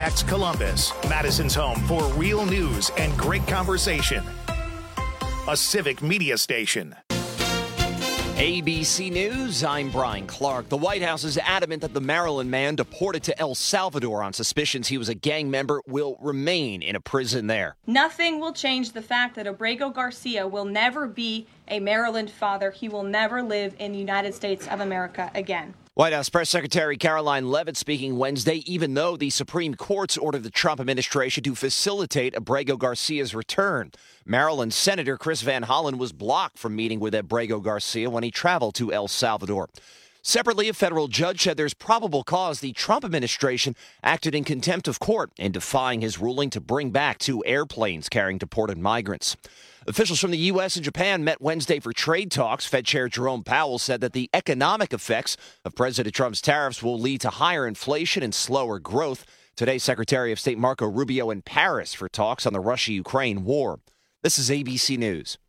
Fairfax, Columbus, Madison's home for real news and great conversation. A Civic Media station. ABC News, I'm Brian Clark. The White House is adamant that the Maryland man deported to El Salvador on suspicions he was a gang member will remain in a prison there. Nothing will change the fact that Abrego Garcia will never be a Maryland father. He will never live in the United States of America again. White House Press Secretary Caroline Leavitt speaking Wednesday, even though the Supreme Court's ordered the Trump administration to facilitate Abrego Garcia's return. Maryland Senator Chris Van Hollen was blocked from meeting with Abrego Garcia when he traveled to El Salvador. Separately, a federal judge said there's probable cause the Trump administration acted in contempt of court in defying his ruling to bring back 2 airplanes carrying deported migrants. Officials from the U.S. and Japan met Wednesday for trade talks. Fed Chair Jerome Powell said that the economic effects of President Trump's tariffs will lead to higher inflation and slower growth. Today, Secretary of State Marco Rubio in Paris for talks on the Russia-Ukraine war. This is ABC News.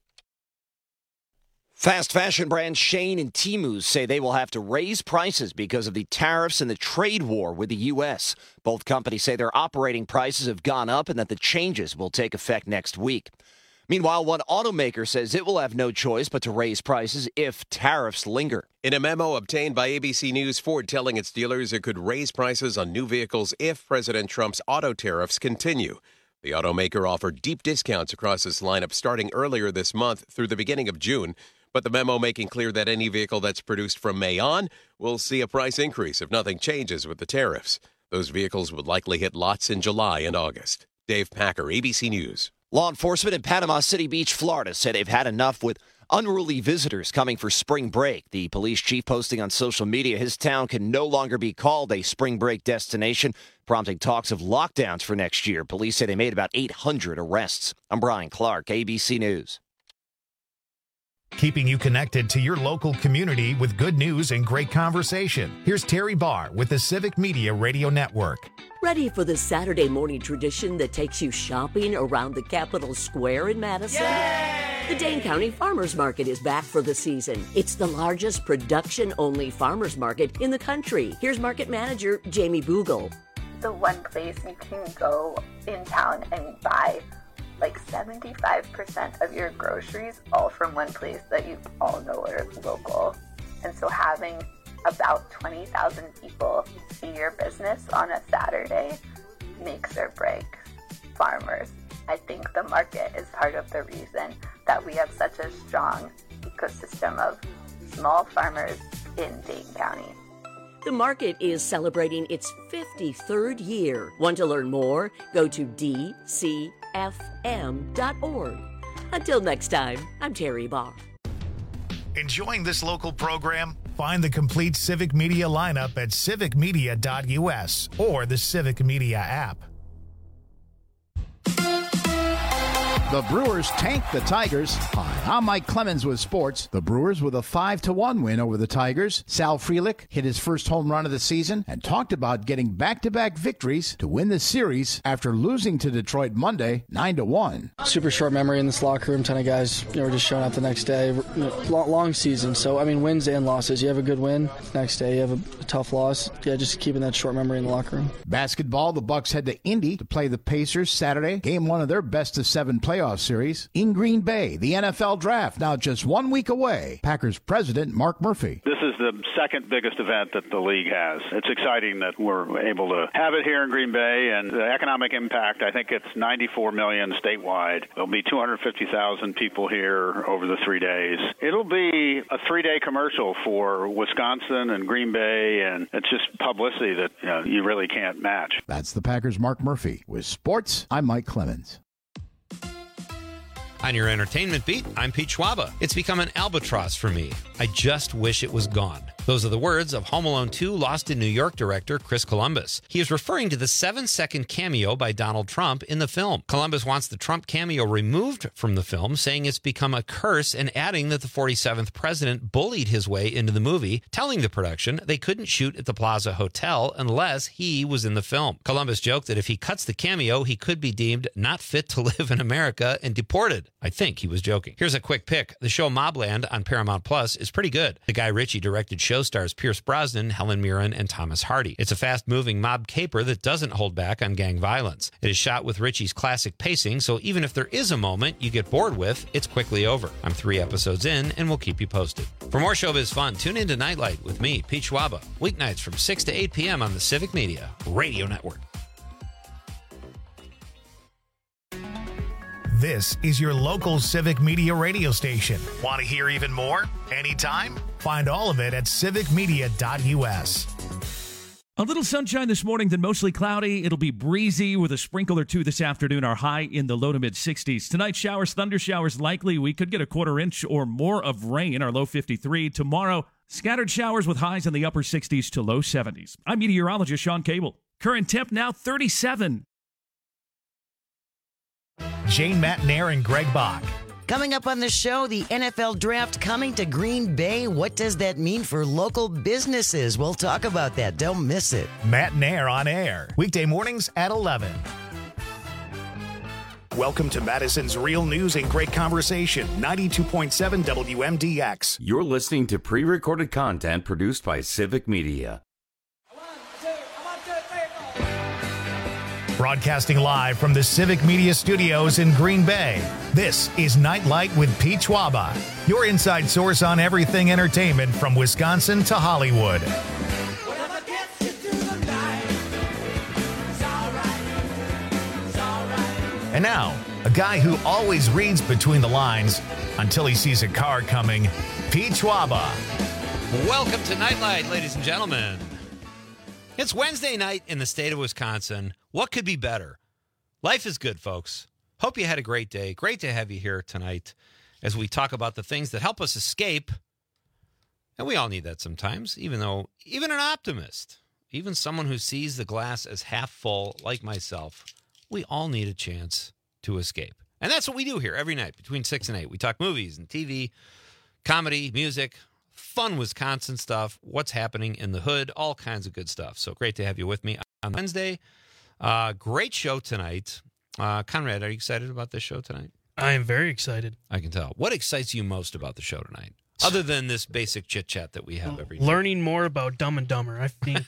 Fast fashion brands Shein and Temu say they will have to raise prices because of the tariffs and the trade war with the U.S. Both companies say their operating prices have gone up and that the changes will take effect next week. Meanwhile, one automaker says it will have no choice but to raise prices if tariffs linger. In a memo obtained by ABC News, Ford telling its dealers it could raise prices on new vehicles if President Trump's auto tariffs continue. The automaker offered deep discounts across its lineup starting earlier this month through the beginning of June, but the memo making clear that any vehicle that's produced from May on will see a price increase if nothing changes with the tariffs. Those vehicles would likely hit lots in July and August. Dave Packer, ABC News. Law enforcement in Panama City Beach, Florida, said they've had enough with unruly visitors coming for spring break. The police chief posting on social media his town can no longer be called a spring break destination, prompting talks of lockdowns for next year. Police say they made about 800 arrests. I'm Brian Clark, ABC News. Keeping you connected to your local community with good news and great conversation. Here's Terry Barr with the Civic Media Radio Network. Ready for the Saturday morning tradition that takes you shopping around the Capitol Square in Madison? Yay! The Dane County Farmers Market is back for the season. It's the largest production-only farmers market in the country. Here's market manager Jamie Boogle. The one place you can go in town and buy like 75% of your groceries all from one place that you all know are local. And so having about 20,000 people see your business on a Saturday makes or breaks farmers. I think the market is part of the reason that we have such a strong ecosystem of small farmers in Dane County. The market is celebrating its 53rd year. Want to learn more? Go to dcfm.org. Until next time, I'm Terry Barr. Enjoying this local program? Find the complete Civic Media lineup at civicmedia.us or the Civic Media app. The Brewers tanked the Tigers. Hi, I'm Mike Clemens with sports. The Brewers with a 5-1 win over the Tigers. Sal Frelick hit his first home run of the season and talked about getting back-to-back victories to win the series after losing to Detroit Monday 9-1. Super short memory in this locker room. Ton of guys, were just showing up the next day. Long season. So, wins and losses. You have a good win. Next day, you have a tough loss. Yeah, just keeping that short memory in the locker room. Basketball, the Bucks head to Indy to play the Pacers Saturday. Game 1 of their best-of-7 playoff series in Green Bay. The NFL Draft now just 1 week away. Packers president Mark Murphy. This is the second biggest event that the league has. It's exciting that we're able to have it here in Green Bay, and the economic impact, I think it's $94 million statewide. There'll be 250,000 people here over the 3 days. It'll be a 3-day commercial for Wisconsin and Green Bay, and it's just publicity that you really can't match. That's the Packers' Mark Murphy. With sports, I'm Mike Clemens. On your entertainment beat, I'm Pete Schwaba. It's become an albatross for me. I just wish it was gone. Those are the words of Home Alone 2 Lost in New York director Chris Columbus. He is referring to the 7-second cameo by Donald Trump in the film. Columbus wants the Trump cameo removed from the film, saying it's become a curse, and adding that the 47th president bullied his way into the movie, telling the production they couldn't shoot at the Plaza Hotel unless he was in the film. Columbus joked that if he cuts the cameo, he could be deemed not fit to live in America and deported. I think he was joking. Here's a quick pick. The show Mobland on Paramount Plus is pretty good. The Guy Ritchie directed show stars Pierce Brosnan, Helen Mirren, and Thomas Hardy. It's a fast-moving mob caper that doesn't hold back on gang violence. It is shot with Ritchie's classic pacing, so even if there is a moment you get bored with, it's quickly over. I'm 3 episodes in, and we'll keep you posted. For more showbiz fun, tune in to Nightlight with me, Pete Schwaba, weeknights from 6 to 8 p.m. on the Civic Media Radio Network. This is your local Civic Media radio station. Want to hear even more? Anytime? Find all of it at civicmedia.us. A little sunshine this morning, then mostly cloudy. It'll be breezy with a sprinkle or two this afternoon. Our high in the low to mid 60s. Tonight, showers, thunder showers likely. We could get a quarter inch or more of rain. Our low 53. Tomorrow, scattered showers with highs in the upper 60s to low 70s. I'm meteorologist Sean Cable. Current temp now 37. Jane Matnair and Greg Bach. Coming up on the show, the NFL Draft coming to Green Bay. What does that mean for local businesses? We'll talk about that. Don't miss it. Matnair on air. Weekday mornings at 11. Welcome to Madison's Real News and Great Conversation, 92.7 WMDX. You're listening to pre-recorded content produced by Civic Media. Broadcasting live from the Civic Media Studios in Green Bay, this is Nightlight with Pete Schwaba, your inside source on everything entertainment from Wisconsin to Hollywood. And now, a guy who always reads between the lines until he sees a car coming, Pete Schwaba. Welcome to Nightlight, ladies and gentlemen. It's Wednesday night in the state of Wisconsin. What could be better? Life is good, folks. Hope you had a great day. Great to have you here tonight as we talk about the things that help us escape. And we all need that sometimes, even an optimist, even someone who sees the glass as half full, like myself, we all need a chance to escape. And that's what we do here every night between 6 and 8. We talk movies and TV, comedy, music, fun Wisconsin stuff, what's happening in the hood, all kinds of good stuff. So great to have you with me on Wednesday. Great show tonight. Conrad, are you excited about this show tonight? I am very excited. I can tell. What excites you most about the show tonight? Other than this basic chit-chat that we have every night. Learning more about Dumb and Dumber. I think,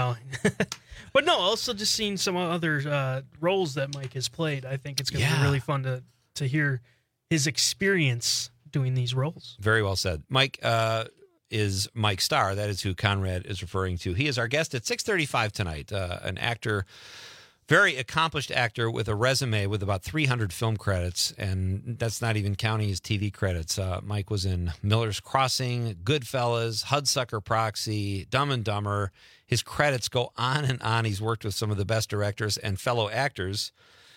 But no, also just seeing some other roles that Mike has played. I think it's going to be really fun to hear his experience doing these roles. Very well said. Mike is Mike Starr. That is who Conrad is referring to. He is our guest at 6:35 tonight, an actor, very accomplished actor with a resume with about 300 film credits, and that's not even counting his TV credits. Mike was in Miller's Crossing, Goodfellas, Hudsucker Proxy, Dumb and Dumber. His credits go on and on. He's worked with some of the best directors and fellow actors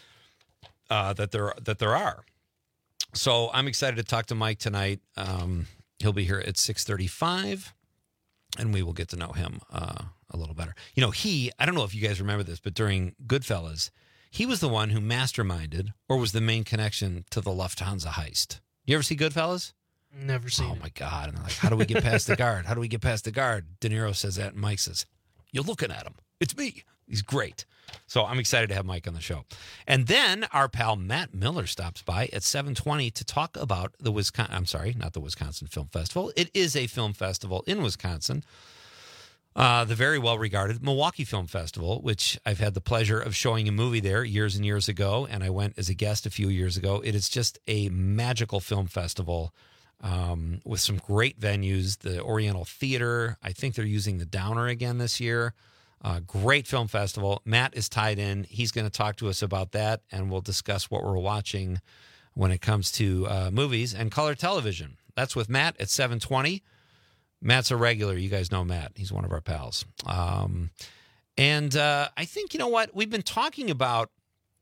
that there are. So I'm excited to talk to Mike tonight. He'll be here at 6:35, and we will get to know him a little better. I don't know if you guys remember this, but during Goodfellas, he was the one who masterminded or was the main connection to the Lufthansa heist. You ever see Goodfellas? Never seen it. Oh, my God. And they're like, how do we get past the guard? How do we get past the guard? De Niro says that, and Mike says, you're looking at him. It's me. He's great. So I'm excited to have Mike on the show. And then our pal Matt Miller stops by at 7:20 to talk about the Wisconsin Film Festival. It is a film festival in Wisconsin. The very well-regarded Milwaukee Film Festival, which I've had the pleasure of showing a movie there years and years ago, and I went as a guest a few years ago. It is just a magical film festival with some great venues. The Oriental Theater, I think they're using the Downer again this year. Great film festival. Matt is tied in. He's going to talk to us about that, and we'll discuss what we're watching when it comes to movies and color television. That's with Matt at 7:20. Matt's a regular. You guys know Matt. He's one of our pals. And I think, we've been talking about,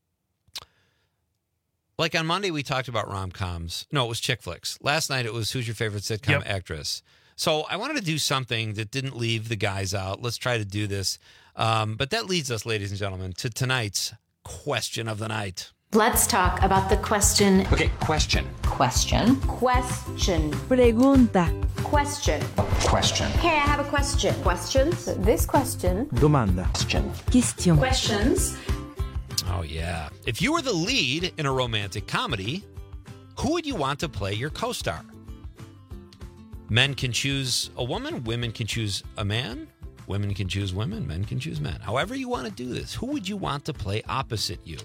like on Monday we talked about rom-coms. No, it was chick flicks. Last night it was who's your favorite sitcom actress. So I wanted to do something that didn't leave the guys out. Let's try to do this. But that leads us, ladies and gentlemen, to tonight's question of the night. Let's talk about the question. Okay, question. Question. Pregunta. Question. Hey, I have a question. Questions? This question. Domanda. Question. Questions. Oh, yeah. If you were the lead in a romantic comedy, who would you want to play your co-star? Men can choose a woman. Women can choose a man. Women can choose women. Men can choose men. However you want to do this, who would you want to play opposite you?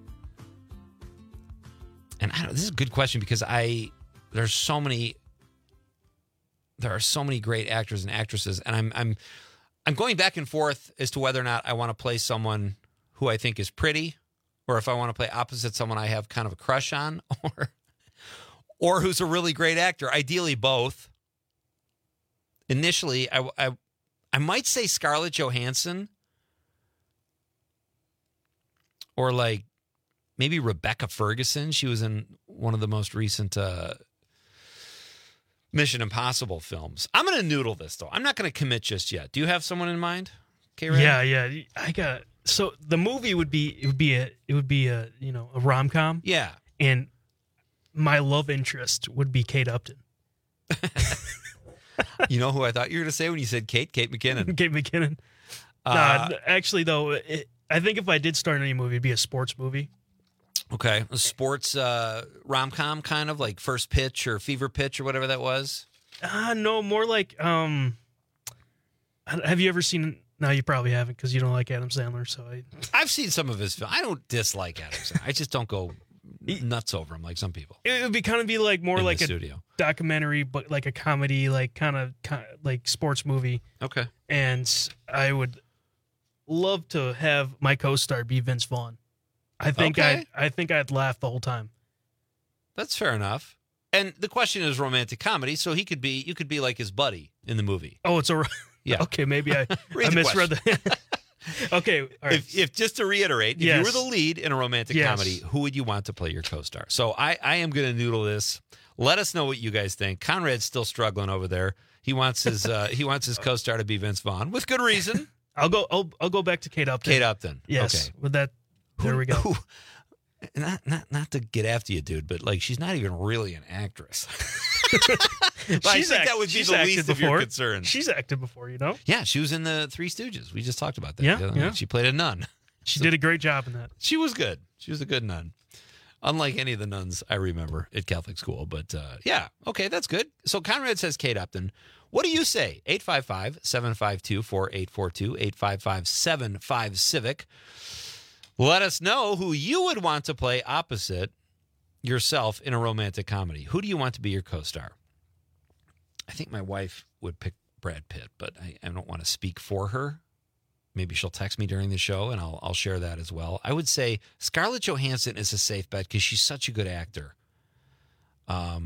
And this is a good question because there are so many great actors and actresses, and I'm going back and forth as to whether or not I want to play someone who I think is pretty, or if I want to play opposite someone I have kind of a crush on, or who's a really great actor. Ideally, both. Initially, I might say Scarlett Johansson, or like maybe Rebecca Ferguson. She was in one of the most recent Mission Impossible films. I'm going to noodle this, though. I'm not going to commit just yet. Do you have someone in mind, K-Ray? Yeah. So the movie would be a rom-com. Yeah. And my love interest would be Kate Upton. You know who I thought you were going to say when you said Kate? Kate McKinnon. Kate McKinnon. Actually, though, I think if I did start any movie, it'd be a sports movie. Okay. A sports rom-com kind of like First Pitch or Fever Pitch or whatever that was? No, more like, have you ever seen, no, you probably haven't because you don't like Adam Sandler. So I've seen some of his films. I don't dislike Adam Sandler. I just don't go nuts over him like some people. It would be like more in like a studio documentary, but like a comedy, like kind of like sports movie. Okay. And I would love to have my co-star be Vince Vaughn. I think I'd laugh the whole time. That's fair enough. And the question is romantic comedy, so you could be like his buddy in the movie. Oh, it's yeah. Okay, maybe I misread that. Okay, all right. If just to reiterate, if you were the lead in a romantic comedy, who would you want to play your co-star? So I am going to noodle this. Let us know what you guys think. Conrad's still struggling over there. He wants his co-star to be Vince Vaughn with good reason. I'll go back to Kate Upton. Kate Upton. Yes. Okay. With that, there we go. Not to get after you, dude, but like she's not even really an actress. That would be the least of your concerns. She's acted before, you know? Yeah, she was in the Three Stooges. We just talked about that. Yeah. She played a nun. She did a great job in that. She was good. She was a good nun. Unlike any of the nuns I remember at Catholic school. But yeah, okay, that's good. So Conrad says Kate Upton. What do you say? 855-752-4842, 855-75-CIVIC. Let us know who you would want to play opposite yourself in a romantic comedy. Who do you want to be your co-star? I think my wife would pick Brad Pitt, but I don't want to speak for her. Maybe she'll text me during the show, and I'll share that as well. I would say Scarlett Johansson is a safe bet because she's such a good actor. But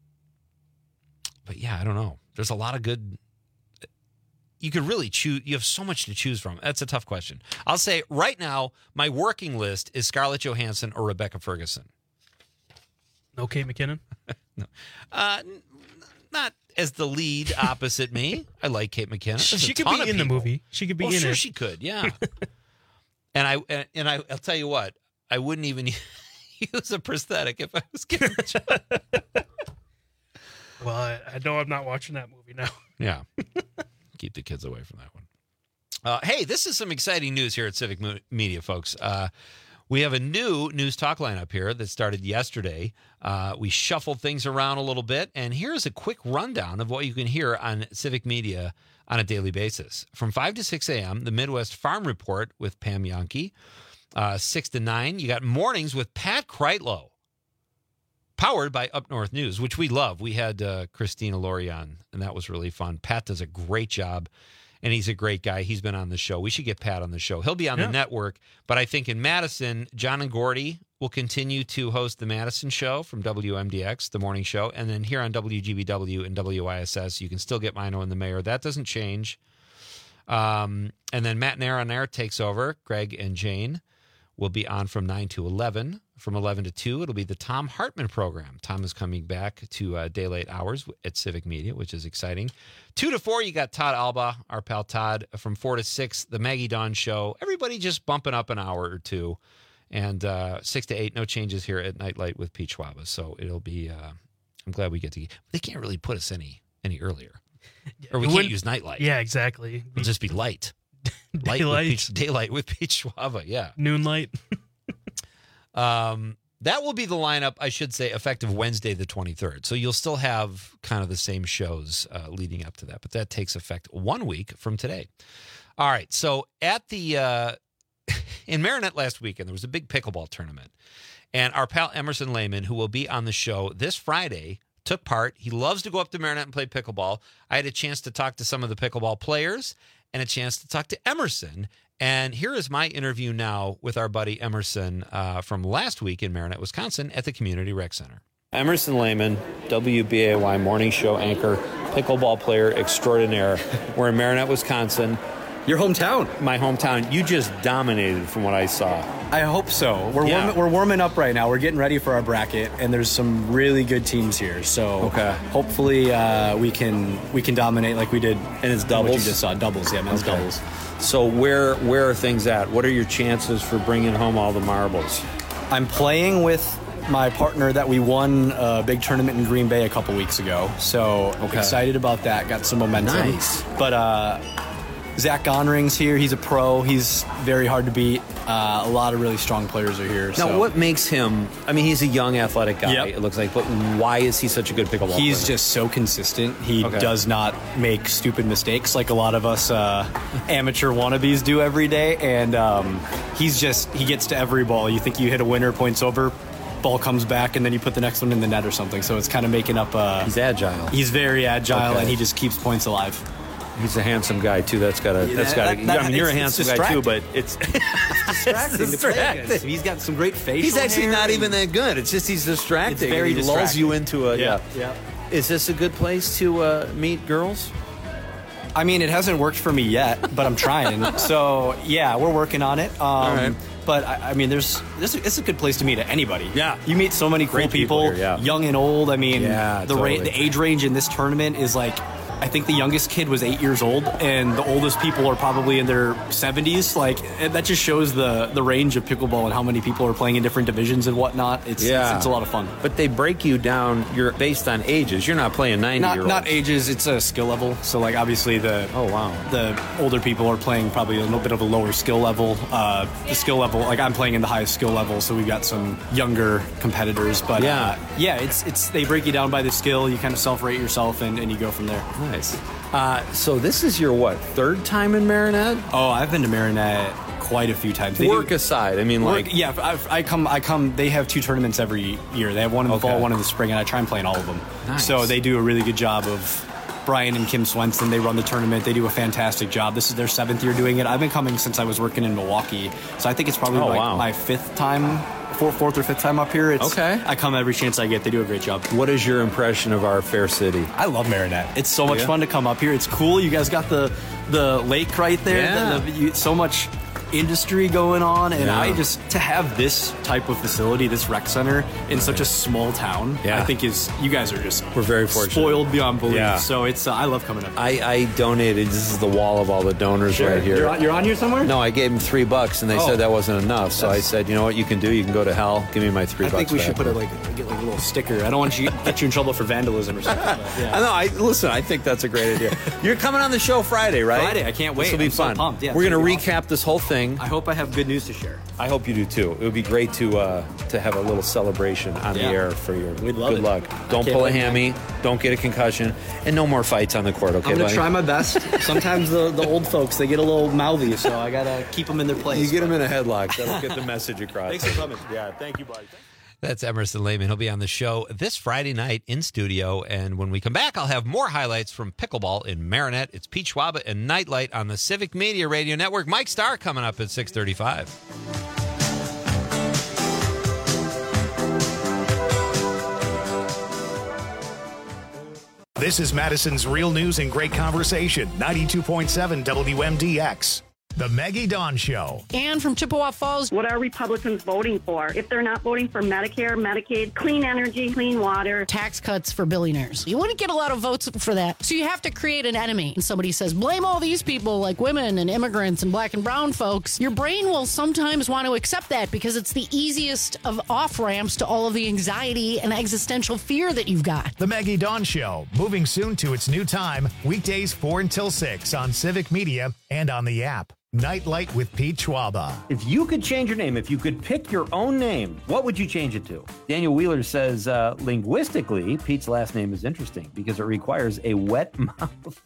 yeah, I don't know. There's a lot of good. You could really choose. You have so much to choose from. That's a tough question. I'll say right now, my working list is Scarlett Johansson or Rebecca Ferguson. No Kate McKinnon? No. Not as the lead opposite me. I like Kate McKinnon. She could be in the movie. She could be in it. Sure she could, yeah. and I'll tell you what, I wouldn't even use a prosthetic if I was given a job. Well, I know I'm not watching that movie now. Yeah. Keep the kids away from that one. Hey, this is some exciting news here at Civic Media, folks. We have a new news talk lineup here that started yesterday. We shuffled things around a little bit, and here's a quick rundown of what you can hear on Civic Media on a daily basis. From 5 to 6 a.m., the Midwest Farm Report with Pam Yonke. 6 to 9, you got Mornings with Pat Kreitlow, powered by Up North News, which we love. We had Christina Laurie on, and that was really fun. Pat does a great job. And he's a great guy. He's been on the show. We should get Pat on the show. He'll be on the network. But I think in Madison, John and Gordy will continue to host the Madison show from WMDX, the morning show. And then here on WGBW and WISS, you can still get Mino and the Mayor. That doesn't change. And then Matt Nair on air takes over. Greg and Jane will be on from 9 to 11. From 11 to 2, it'll be the Tom Hartman program. Tom is coming back to daylight hours at Civic Media, which is exciting. 2 to 4, you got Todd Alba, our pal Todd. From 4 to 6, the Maggie Dawn Show. Everybody just bumping up an hour or two. And 6 to 8, no changes here at Nightlight with Pete Schwaba. So it'll be, I'm glad we get to, they can't really put us any earlier. Or we can't use Nightlight. Yeah, exactly. It'll just be light. Daylight with Pete Schwaba, yeah. Noonlight. That will be the lineup, I should say, effective Wednesday the 23rd. So you'll still have kind of the same shows leading up to that, but that takes effect 1 week from today. All right, so at the in Marinette last weekend, there was a big pickleball tournament, and our pal Emerson Lehman, who will be on the show this Friday, took part. He loves to go up to Marinette and play pickleball. I had a chance to talk to some of the pickleball players and a chance to talk to Emerson. And here is my interview now with our buddy Emerson from last week in Marinette, Wisconsin at the Community Rec Center. Emerson Lehman, WBAY morning show anchor, pickleball player extraordinaire. We're in Marinette, Wisconsin. Your hometown. My hometown. You just dominated from what I saw. I hope so. We're warming up right now. We're getting ready for our bracket, and there's some really good teams here. So hopefully we can dominate like we did. And it's doubles? What you just saw. Doubles, yeah, men's doubles. So where are things at? What are your chances for bringing home all the marbles? I'm playing with my partner that we won a big tournament in Green Bay a couple weeks ago. So excited about that. Got some momentum. Nice. But Zach Gonring's here. He's a pro. He's very hard to beat. A lot of really strong players are here. Now, what makes him... I mean, he's a young, athletic guy, it looks like, but why is he such a good pickleball player? He's just so consistent. He does not make stupid mistakes like a lot of us amateur wannabes do every day. And he gets to every ball. You think you hit a winner, points over, ball comes back, and then you put the next one in the net or something. So it's kind of making up... he's agile. He's very agile, and he just keeps points alive. He's a handsome guy too. That's got to. You're a handsome guy too, but it's distracting. He's got some great facial. He's actually hair. not even that good. It's just he's distracting. It's very he lulls you into a yeah. Is this a good place to meet girls? I mean, it hasn't worked for me yet, but I'm trying. So yeah, we're working on it. All right. But I mean, it's a good place to meet anybody. Yeah, you meet so many cool people here, young and old. I mean, totally. The age range in this tournament is like. I think the youngest kid was 8 years old, and the oldest people are probably in their 70s. Like that just shows the range of pickleball and how many people are playing in different divisions and whatnot. It's a lot of fun. But they break you down. You're based on ages. You're not playing 90-year-olds. Not ages. It's a skill level. So like obviously the older people are playing probably a little bit of a lower skill level. The skill level, like I'm playing in the highest skill level, so we've got some younger competitors. But it's they break you down by the skill. You kind of self-rate yourself, and you go from there. Nice. So this is your, third time in Marinette? Oh, I've been to Marinette quite a few times. Work aside, I mean, I come. They have 2 tournaments every year. They have one in the fall, one in the spring, and I try and play in all of them. Nice. So they do a really good job of Brian and Kim Swenson. They run the tournament. They do a fantastic job. This is their 7th year doing it. I've been coming since I was working in Milwaukee. So I think it's probably my 5th time. 4th or 5th time up here. I come every chance I get. They do a great job. What is your impression of our fair city? I love Marinette. It's so much fun to come up here. It's cool. You guys got the lake right there. Yeah. So much industry going on, and to have this type of facility, this rec center in such a small town, I think you guys are just we're very fortunate, spoiled beyond belief. Yeah. So it's I love coming up. I donated. This is the wall of all the donors right here. You're on here somewhere? No, I gave them $3, and they said that wasn't enough. So I said, you know what you can do? You can go to hell. Give me my $3. I think we should put get a little sticker. I don't want you get you in trouble for vandalism or something. I know. Listen, I think that's a great idea. You're coming on the show Friday, right? Friday. I can't wait. This will be fun. So pumped. Yeah, we're going to recap this whole thing. I hope I have good news to share. I hope you do too. It would be great to have a little celebration on the air for your good luck. Don't pull a hammy. Don't get a concussion. And no more fights on the court, okay, I'm going to try my best. Sometimes the old folks, they get a little mouthy, so I got to keep them in their place. You get them in a headlock. That'll get the message across. Thanks for coming. Yeah, thank you, buddy. That's Emerson Lehman. He'll be on the show this Friday night in studio. And when we come back, I'll have more highlights from pickleball in Marinette. It's Pete Schwaba and Nightlight on the Civic Media Radio Network. Mike Starr coming up at 6:35. This is Madison's Real News and Great Conversation, 92.7 WMDX. The Maggie Dawn Show. Ann from Chippewa Falls. What are Republicans voting for? If they're not voting for Medicare, Medicaid, clean energy, clean water. Tax cuts for billionaires. You wouldn't get a lot of votes for that. So you have to create an enemy. And somebody says, blame all these people like women and immigrants and black and brown folks. Your brain will sometimes want to accept that because it's the easiest of off-ramps to all of the anxiety and existential fear that you've got. The Maggie Dawn Show, moving soon to its new time, weekdays 4 until 6 on Civic Media and on the app. Nightlight with Pete Schwaba. If you could change your name, if you could pick your own name, what would you change it to? Daniel Wheeler says, linguistically, Pete's last name is interesting because it requires a wet mouth.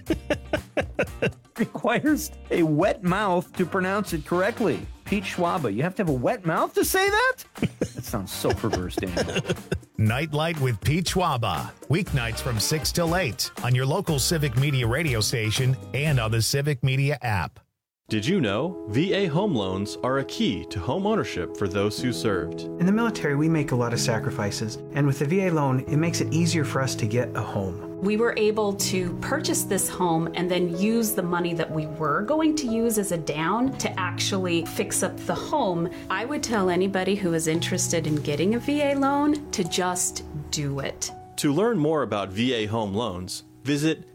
Requires a wet mouth to pronounce it correctly. Pete Schwaba. You have to have a wet mouth to say that? That sounds so perverse, Daniel. Nightlight with Pete Schwaba. Weeknights from 6 till 8 on your local Civic Media radio station and on the Civic Media app. Did you know VA home loans are a key to home ownership for those who served? In the military, we make a lot of sacrifices, and with the VA loan, it makes it easier for us to get a home. We were able to purchase this home and then use the money that we were going to use as a down to actually fix up the home. I would tell anybody who is interested in getting a VA loan to just do it. To learn more about VA home loans, visit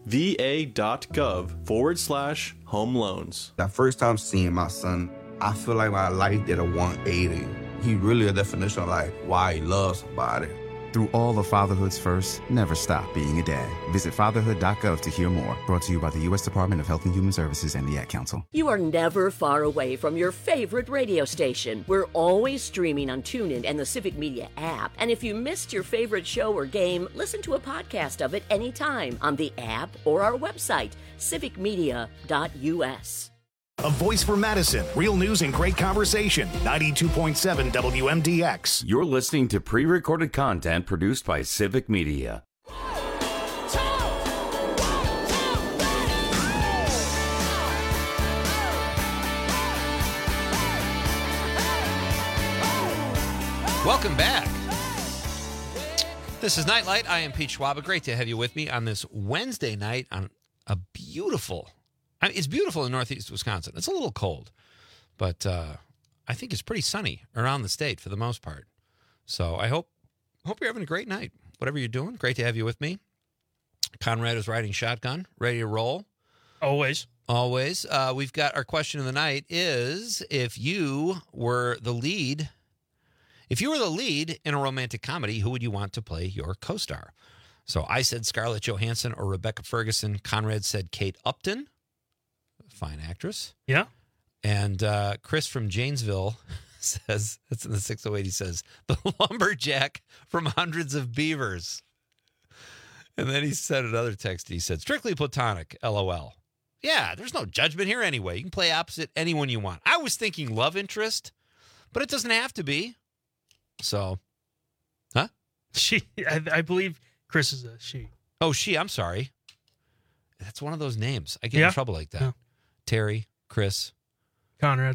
va.gov/home loans. That first time seeing my son, I feel like my life did a 180. He really a definition of like why he loves somebody. Through all of fatherhood's first, never stop being a dad. Visit fatherhood.gov to hear more. Brought to you by the U.S. Department of Health and Human Services and the Ad Council. You are never far away from your favorite radio station. We're always streaming on TuneIn and the Civic Media app. And if you missed your favorite show or game, listen to a podcast of it anytime on the app or our website, civicmedia.us. A voice for Madison. Real news and great conversation. 92.7 WMDX. You're listening to pre-recorded content produced by Civic Media. Welcome back. This is Nightlight. I am Pete Schwaba. Great to have you with me on this Wednesday night on a beautiful... it's beautiful in northeast Wisconsin. It's a little cold, but I think it's pretty sunny around the state for the most part. So I hope you're having a great night, whatever you're doing. Great to have you with me. Conrad is riding shotgun, ready to roll. Always. We've got our question of the night is, if you were the lead in a romantic comedy, who would you want to play your co-star? So I said Scarlett Johansson or Rebecca Ferguson. Conrad said Kate Upton. Fine actress. Yeah. And Chris from Janesville says, that's in the 608, he says, the lumberjack from Hundreds of Beavers. And then he said another text, he said, strictly platonic, LOL. Yeah, there's no judgment here anyway. You can play opposite anyone you want. I was thinking love interest, but it doesn't have to be. So, huh? She, I believe Chris is a she. Oh, she, I'm sorry. That's one of those names. I get in trouble like that. Yeah. Terry, Chris. Conrad.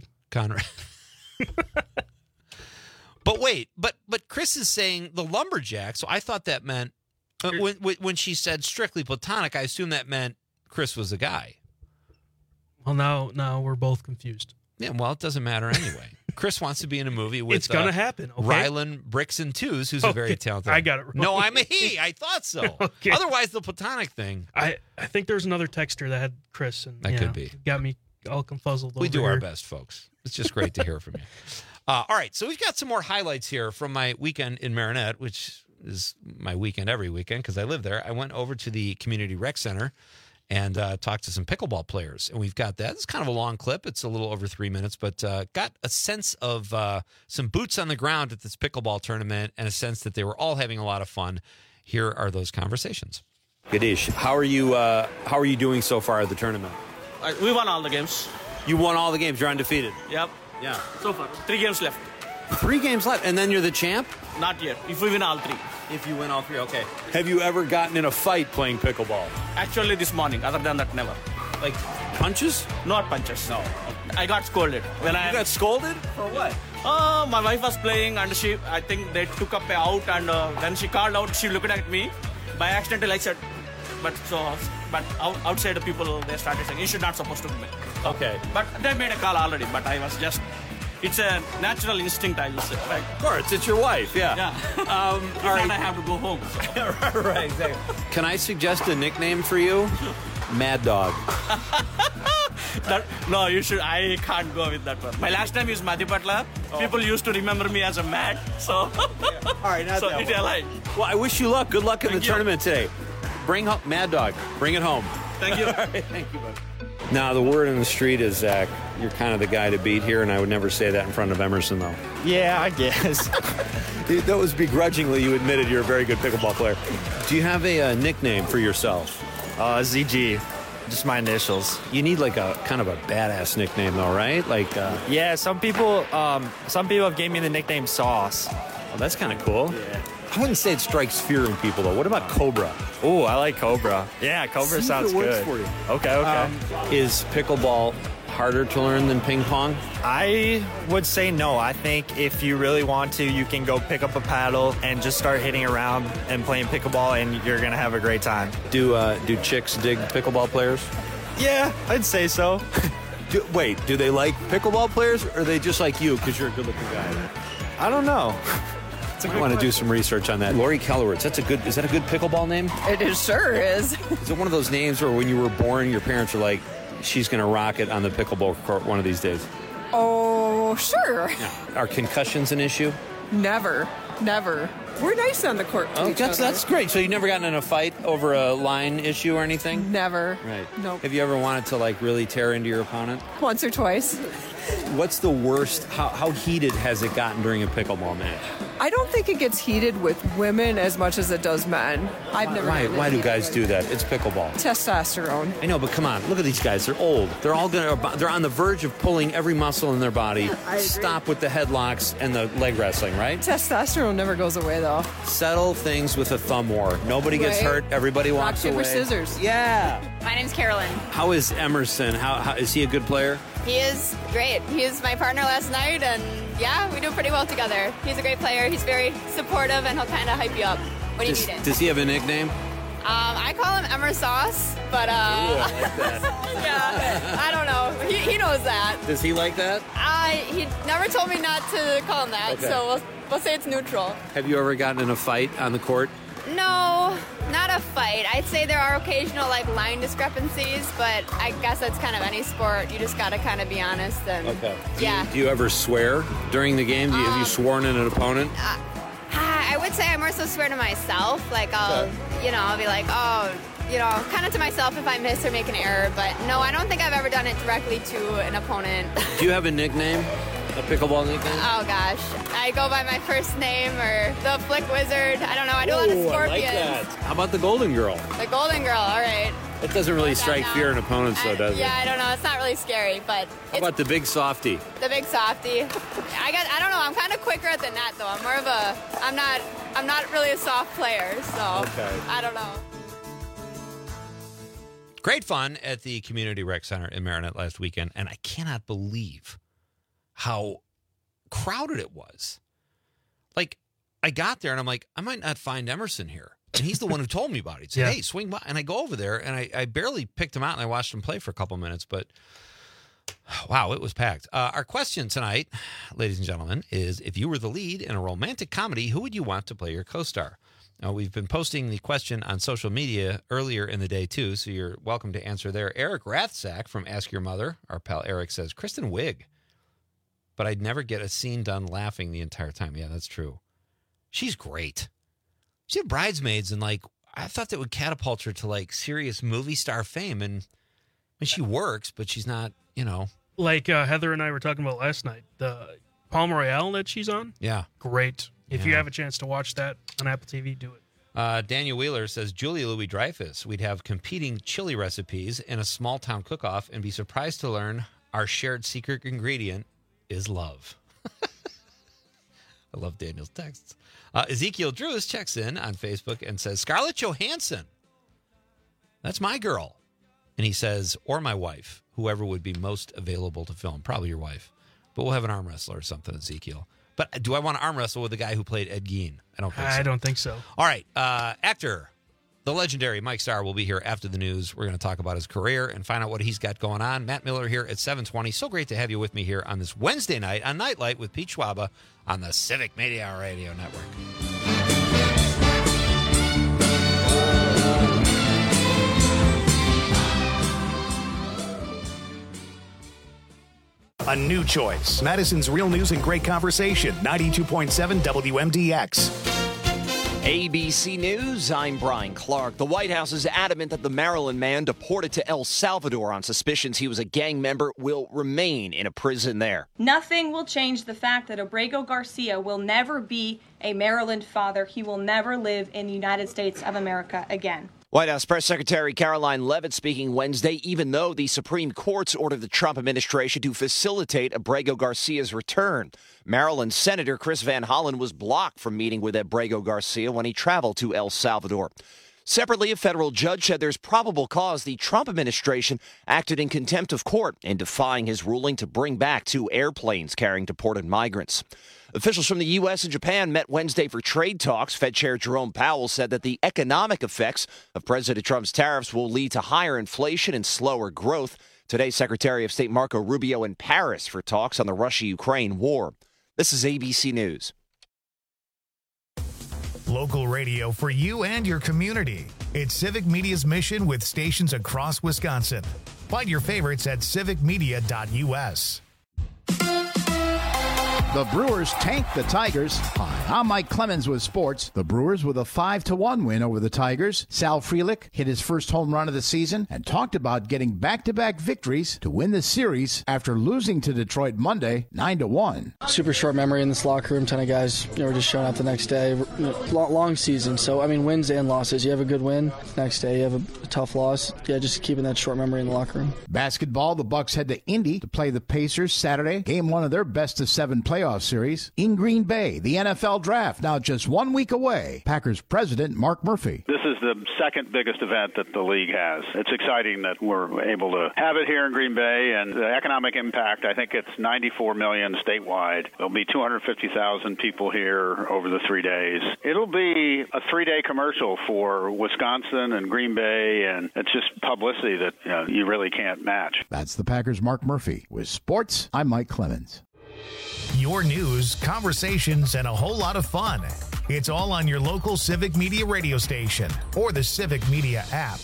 But wait, but Chris is saying the lumberjack, so I thought that meant, when she said strictly platonic, I assumed that meant Chris was a guy. Well, now we're both confused. Yeah, well, it doesn't matter anyway. Chris wants to be in a movie with it's gonna happen. Okay? Rylan Bricks and Twos, who's a very talented. I got it wrong. No, I'm a he. I thought so. Okay. Otherwise, the platonic thing. I think there's another texter that had Chris, and that could be. Got me all confuzzled. We do our best, folks. It's just great to hear from you. All right, so we've got some more highlights here from my weekend in Marinette, which is my weekend every weekend because I live there. I went over to the community rec center and talked to some pickleball players. And we've got that. It's kind of a long clip. It's a little over 3 minutes, but got a sense of some boots on the ground at this pickleball tournament and a sense that they were all having a lot of fun. Here are those conversations. Gadesh, how are you doing so far at the tournament? We won all the games. You won all the games. You're undefeated. Yep. Yeah. So far, 3 games left. 3 games left, and then you're the champ? Not yet. If we win all 3. If you win all 3, okay. Have you ever gotten in a fight playing pickleball? Actually, this morning. Other than that, never. Like punches? Not punches. No. I got scolded. You got scolded? For what? My wife was playing, and I think they took up a out, and then she called out. She looked at me. By accident, I said, but outside the people, they started saying, you should not supposed to play. Okay. But they made a call already, but I was just... It's a natural instinct, I will say. Right? Of course, it's your wife, yeah. All right. I have to go home. So. Right, exactly. Can I suggest a nickname for you? Mad Dog. No, you should. I can't go with that one. My last name is Madhi Patla. Oh. People used to remember me as a Mad, so... All right, not so that it's alive. Well, I wish you luck. Good luck in the tournament today. Bring home Mad Dog. Bring it home. Thank you. All right, thank you, buddy. Now, the word in the street is, Zach, you're kind of the guy to beat here, and I would never say that in front of Emerson, though. Yeah, I guess. That was begrudgingly you admitted you're a very good pickleball player. Do you have a nickname for yourself? ZG. Just my initials. You need like a kind of a badass nickname, though, right? Like, yeah, some people have gave me the nickname Sauce. Oh, that's kind of cool. Yeah. I wouldn't say it strikes fear in people, though. What about Cobra? Oh, I like Cobra. Yeah, Cobra sounds good. For you. Okay. Is pickleball harder to learn than ping pong? I would say no. I think if you really want to, you can go pick up a paddle and just start hitting around and playing pickleball, and you're going to have a great time. Do chicks dig pickleball players? Yeah, I'd say so. Do they like pickleball players, or are they just like you because you're a good-looking guy? I don't know. I want to do some research on that. Lori Kellerwitz, is that a good pickleball name? It sure is. Is it one of those names where when you were born, your parents were like, she's going to rock it on the pickleball court one of these days? Oh, sure. Yeah. Are concussions an issue? Never. We're nice on the court to each other. That's great. So you've never gotten in a fight over a line issue or anything? Never. Right. Nope. Have you ever wanted to like really tear into your opponent? Once or twice. What's the worst? How heated has it gotten during a pickleball match? I don't think it gets heated with women as much as it does men. I've never. Why do guys do that? It's pickleball. Testosterone. I know, but come on, look at these guys. They're old. They're on the verge of pulling every muscle in their body. Stop with the headlocks and the leg wrestling, right? Testosterone never goes away, though. Settle things with a thumb war. Nobody gets hurt. Everybody walks away. Rock, paper, scissors. Yeah. My name's Carolyn. How is Emerson? How is he a good player? He is great. He was my partner last night, and yeah, we do pretty well together. He's a great player. He's very supportive, and he'll kind of hype you up when you need it. Does he have a nickname? I call him Emmer Sauce, but Ooh, I like that. yeah, I don't know. He knows that. Does he like that? He never told me not to call him that, Okay. so we'll say it's neutral. Have you ever gotten in a fight on the court? No, not a fight. I'd say there are occasional line discrepancies, but I guess that's kind of any sport. You just got to kind of be honest. And Okay. Yeah. Do you ever swear during the game? Have you sworn at an opponent? I would say I more so swear to myself. I'll be like, kind of to myself if I miss or make an error. But no, I don't think I've ever done it directly to an opponent. Do you have a nickname? A pickleball nickname? Oh, gosh. I go by my first name or the Flick Wizard. I don't know. I do a lot of Scorpions. I like that. How about the Golden Girl? The Golden Girl, all right. It doesn't really strike fear in opponents, though, does it? Yeah, I don't know. It's not really scary, but How about the Big Softy? the big softy. I don't know. I'm kind of quicker at the net, though. I'm not really a soft player, so Okay. I don't know. Great fun at the Community Rec Center in Marinette last weekend, and I cannot believe how crowded it was. I got there, and I'm like, I might not find Emerson here. And he's the one who told me about it. He said, Yeah. hey, swing by. And I go over there, and I barely picked him out, and I watched him play for a couple minutes, but wow, it was packed. Our question tonight, ladies and gentlemen, is if you were the lead in a romantic comedy, who would you want to play your co-star? Now, we've been posting the question on social media earlier in the day, too, so you're welcome to answer there. Eric Rathsack from Ask Your Mother, our pal Eric, says, Kristen Wiig. But I'd never get a scene done laughing the entire time. Yeah, that's true. She's great. She had Bridesmaids, and I thought that would catapult her to serious movie star fame. And she works, but she's not, Heather and I were talking about last night, the Palm Royale that she's on. Yeah. Great. If you Yeah. have a chance to watch that on Apple TV, do it. Daniel Wheeler says, Julia Louis-Dreyfus. We'd have competing chili recipes in a small town cook-off and be surprised to learn our shared secret ingredient is love. I love Daniel's texts. Ezekiel Drews checks in on Facebook and says, Scarlett Johansson. That's my girl. And he says, or my wife, whoever would be most available to film. Probably your wife. But we'll have an arm wrestler or something, Ezekiel. But do I want to arm wrestle with the guy who played Ed Gein? I don't think so. I don't think so. All right. Actor, the legendary Mike Starr will be here after the news. We're going to talk about his career and find out what he's got going on. Matt Miller here at 7:20. So great to have you with me here on this Wednesday night on Nightlight with Pete Schwaba on the Civic Media Radio Network. A new choice. Madison's Real News and Great Conversation, 92.7 WMDX. ABC News, I'm Brian Clark. The White House is adamant that the Maryland man deported to El Salvador on suspicions he was a gang member will remain in a prison there. Nothing will change the fact that Abrego Garcia will never be a Maryland father. He will never live in the United States of America again. White House Press Secretary Caroline Leavitt speaking Wednesday, even though the Supreme Court's ordered the Trump administration to facilitate Abrego Garcia's return. Maryland Senator Chris Van Hollen was blocked from meeting with Abrego Garcia when he traveled to El Salvador. Separately, a federal judge said there's probable cause the Trump administration acted in contempt of court in defying his ruling to bring back 2 airplanes carrying deported migrants. Officials from the U.S. and Japan met Wednesday for trade talks. Fed Chair Jerome Powell said that the economic effects of President Trump's tariffs will lead to higher inflation and slower growth. Today, Secretary of State Marco Rubio in Paris for talks on the Russia-Ukraine war. This is ABC News. Local radio for you and your community. It's Civic Media's mission with stations across Wisconsin. Find your favorites at civicmedia.us. The Brewers tanked the Tigers. Hi, I'm Mike Clemens with sports. The Brewers with a 5-1 win over the Tigers. Sal Frelick hit his first home run of the season and talked about getting back-to-back victories to win the series after losing to Detroit Monday 9-1. Super short memory in this locker room. 10 of guys were just showing up the next day. Long season, so wins and losses. You have a good win, next day you have a tough loss. Just keeping that short memory in the locker room. Basketball, the Bucks head to Indy to play the Pacers Saturday. Game 1 of their best-of-7 playoff series in Green Bay. The NFL Draft now just 1 week away. Packers president Mark Murphy. This is the second biggest event that the league has. It's exciting that we're able to have it here in Green Bay, and the economic impact, I think it's $94 million statewide. There'll be 250,000 people here over the 3 days. It'll be a 3-day commercial for Wisconsin and Green Bay, and it's just publicity that you really can't match. That's the Packers' Mark Murphy. With sports, I'm Mike Clemens. Your news, conversations, and a whole lot of fun. It's all on your local Civic Media radio station or the Civic Media app.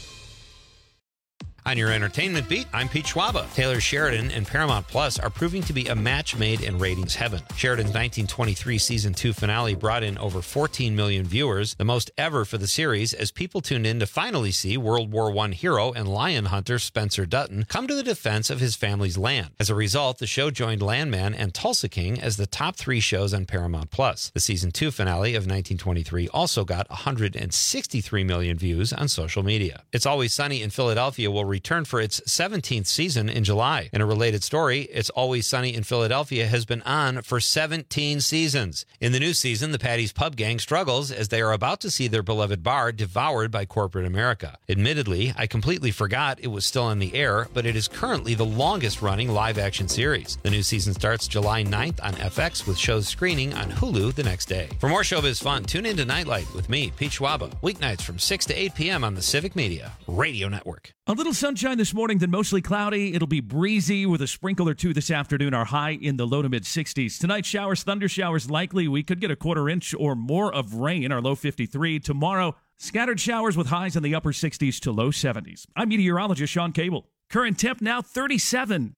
On your entertainment beat, I'm Pete Schwaba. Taylor Sheridan and Paramount Plus are proving to be a match made in ratings heaven. Sheridan's 1923 Season 2 finale brought in over 14 million viewers, the most ever for the series, as people tuned in to finally see World War I hero and lion hunter Spencer Dutton come to the defense of his family's land. As a result, the show joined Landman and Tulsa King as the top 3 shows on Paramount Plus. The Season 2 finale of 1923 also got 163 million views on social media. It's Always Sunny in Philadelphia will return for its 17th season in July. In a related story, It's Always Sunny in Philadelphia has been on for 17 seasons. In the new season, the Patty's Pub Gang struggles as they are about to see their beloved bar devoured by corporate America. Admittedly, I completely forgot it was still on the air, but it is currently the longest-running live-action series. The new season starts July 9th on FX, with shows screening on Hulu the next day. For more showbiz fun, tune in to Nightlight with me, Pete Schwaba, weeknights from 6 to 8 p.m. on the Civic Media Radio Network. A little sunshine this morning, then mostly cloudy. It'll be breezy with a sprinkle or two this afternoon. Our high in the low to mid-60s. Tonight, showers, thunder showers likely. We could get a quarter inch or more of rain, our low 53. Tomorrow, scattered showers with highs in the upper 60s to low 70s. I'm meteorologist Sean Cable. Current temp now 37.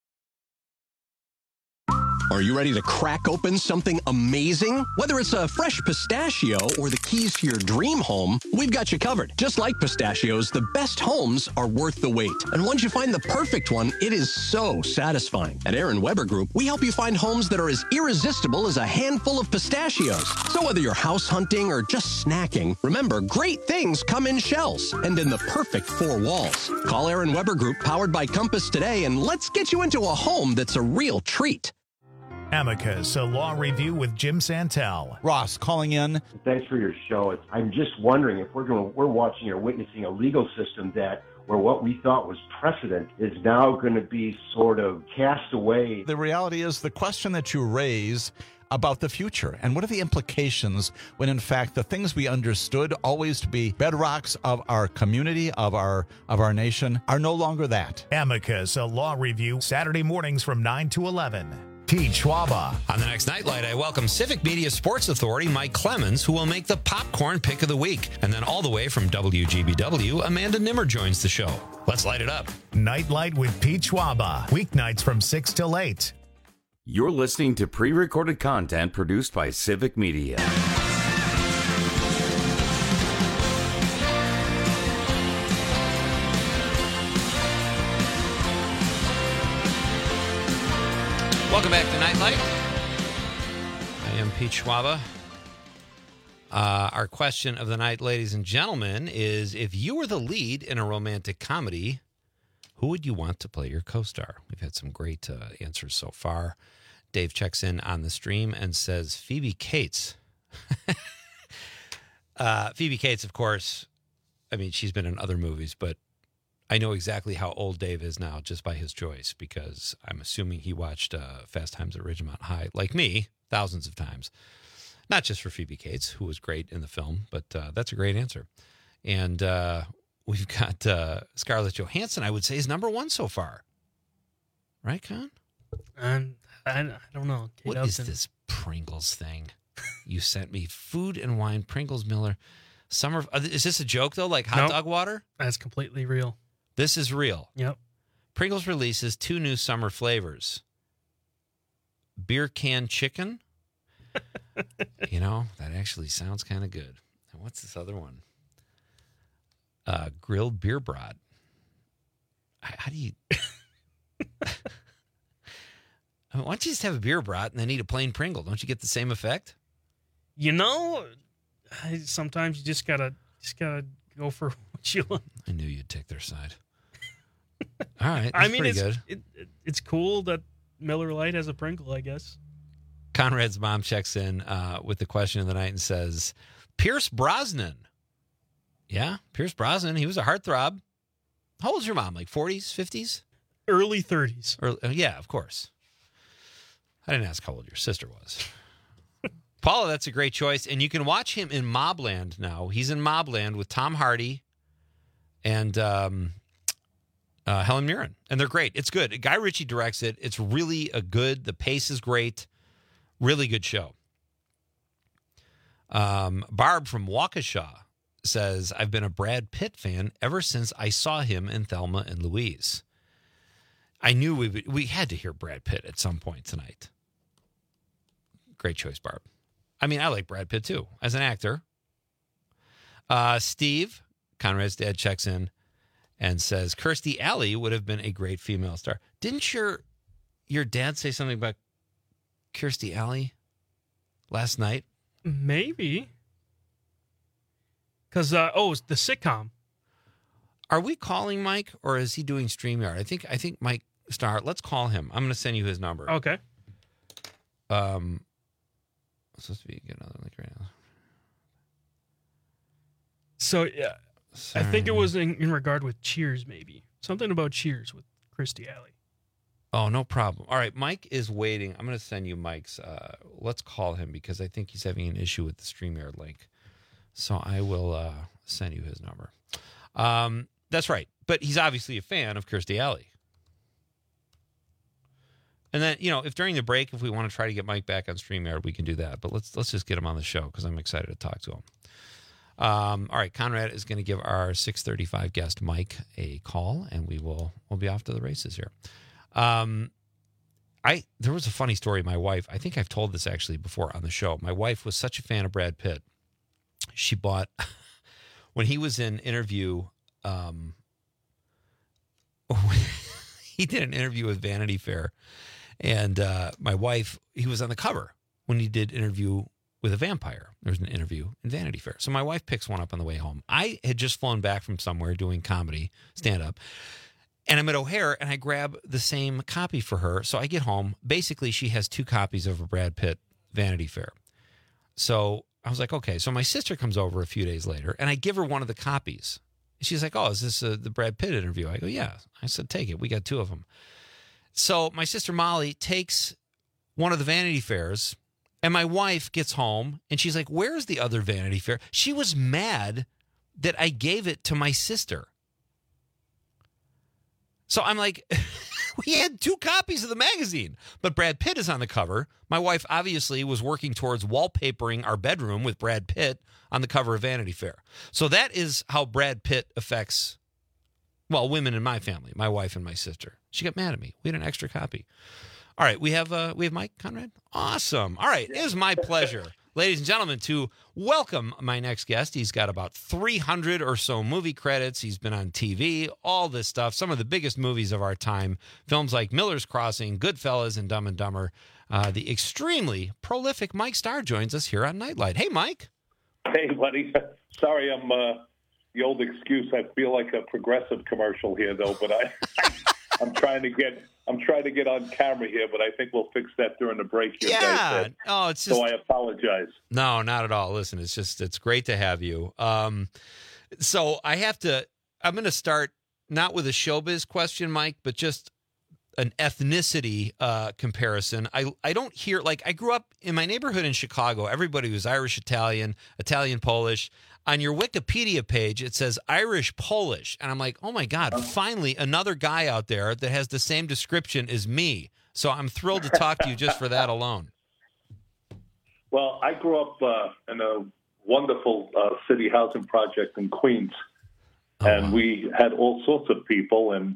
Are you ready to crack open something amazing? Whether it's a fresh pistachio or the keys to your dream home, we've got you covered. Just like pistachios, the best homes are worth the wait. And once you find the perfect one, it is so satisfying. At Aaron Weber Group, we help you find homes that are as irresistible as a handful of pistachios. So whether you're house hunting or just snacking, remember, great things come in shells and in the perfect 4 walls. Call Aaron Weber Group, powered by Compass, today, and let's get you into a home that's a real treat. Amicus, a law review with Jim Santel. Ross calling in. Thanks for your show. I'm just wondering if we're watching or witnessing a legal system where what we thought was precedent is now going to be sort of cast away. The reality is the question that you raise about the future and what are the implications when in fact the things we understood always to be bedrocks of our community, of our nation, are no longer that. Amicus, a law review, Saturday mornings from 9 to 11. Pete Schwaba. On the next Nightlight, I welcome Civic Media Sports Authority Mike Clemens, who will make the popcorn pick of the week. And then all the way from WGBW, Amanda Nimmer joins the show. Let's light it up. Nightlight with Pete Schwaba. Weeknights from 6 till 8. You're listening to pre-recorded content produced by Civic Media. I am Pete Schwaba. Our question of the night, ladies and gentlemen, is if you were the lead in a romantic comedy, who would you want to play your co-star? We've had some great answers so far. Dave checks in on the stream and says Phoebe Cates. Phoebe Cates, of course, I mean, she's been in other movies, but I know exactly how old Dave is now just by his choice, because I'm assuming he watched Fast Times at Ridgemont High, like me, thousands of times. Not just for Phoebe Cates, who was great in the film, but that's a great answer. And we've got Scarlett Johansson, I would say, is number one so far. Right, Con? I don't know. Kate What Upton. is this Pringles thing? You sent me food and wine, Pringles, Miller, summer. Is this a joke, though, like hot Nope. dog water? That's completely real. This is real. Yep. Pringles releases 2 new summer flavors. Beer can chicken. You know, that actually sounds kind of good. And what's this other one? Grilled beer brat. How do you... I mean, why don't you just have a beer brat and then eat a plain Pringle? Don't you get the same effect? You know, sometimes you just gotta go for what you want. I knew you'd take their side. All right, that's I mean, pretty it's good. it's cool that Miller Lite has a Pringle, I guess. Conrad's mom checks in with the question of the night and says, Pierce Brosnan. Yeah, Pierce Brosnan. He was a heartthrob. How old's your mom? Like 40s, 50s? Early 30s. Yeah, of course. I didn't ask how old your sister was. Paula, that's a great choice. And you can watch him in Mobland now. He's in Mobland with Tom Hardy and Helen Mirren. And they're great. It's good. Guy Ritchie directs it. It's really good. The pace is great. Really good show. Barb from Waukesha says, I've been a Brad Pitt fan ever since I saw him in Thelma and Louise. I knew we had to hear Brad Pitt at some point tonight. Great choice, Barb. I mean, I like Brad Pitt, too, as an actor. Steve, Conrad's dad, checks in and says, Kirstie Alley would have been a great female star. Didn't your dad say something about Kirstie Alley last night? Maybe. Because, it's the sitcom. Are we calling Mike, or is he doing StreamYard? I think Mike Starr. Let's call him. I'm going to send you his number. Okay. It's supposed to be get another link right now. So, yeah, I think it was in regard with Cheers, maybe. Something about Cheers with Kirstie Alley. Oh, no problem. All right, Mike is waiting. I'm going to send you Mike's. Let's call him because I think he's having an issue with the StreamYard link. So I will send you his number. That's right. But he's obviously a fan of Kirstie Alley. And then, if during the break, if we want to try to get Mike back on StreamYard, we can do that. But let's just get him on the show because I'm excited to talk to him. All right, Conrad is going to give our 6:35 guest Mike a call, and we'll be off to the races here. There was a funny story. My wife, I think I've told this actually before on the show. My wife was such a fan of Brad Pitt. She bought when he was in interview. He did an interview with Vanity Fair, and my wife. He was on the cover when he did Interview with a Vampire. There was an interview in Vanity Fair. So my wife picks one up on the way home. I had just flown back from somewhere doing comedy, stand-up, and I'm at O'Hare, and I grab the same copy for her. So I get home. Basically, she has 2 copies of a Brad Pitt Vanity Fair. So I was like, okay. So my sister comes over a few days later, and I give her one of the copies. She's like, oh, is this the Brad Pitt interview? I go, yeah. I said, take it. We got 2 of them. So my sister Molly takes one of the Vanity Fairs, and my wife gets home, and she's like, where's the other Vanity Fair? She was mad that I gave it to my sister. So I'm like, we had 2 copies of the magazine, but Brad Pitt is on the cover. My wife obviously was working towards wallpapering our bedroom with Brad Pitt on the cover of Vanity Fair. So that is how Brad Pitt affects, women in my family, my wife and my sister. She got mad at me. We had an extra copy. All right, we have Mike Conrad. Awesome. All right, it is my pleasure, ladies and gentlemen, to welcome my next guest. He's got about 300 or so movie credits. He's been on TV, all this stuff, some of the biggest movies of our time, films like Miller's Crossing, Goodfellas, and Dumb and Dumber. The extremely prolific Mike Starr joins us here on Nightlight. Hey, Mike. Hey, buddy. Sorry, I'm the old excuse. I feel like a Progressive commercial here, though. But I'm trying to get on camera here. But I think we'll fix that during the break. Yeah. Oh, it's just. So I apologize. No, not at all. Listen, it's great to have you. So I'm going to start not with a showbiz question, Mike, but just an ethnicity comparison. I don't hear, like, I grew up in my neighborhood in Chicago. Everybody was Irish, Italian, Polish. On your Wikipedia page, it says Irish Polish. And I'm like, oh my God, finally another guy out there that has the same description as me. So I'm thrilled to talk to you just for that alone. Well, I grew up in a wonderful city housing project in Queens. And we had all sorts of people. And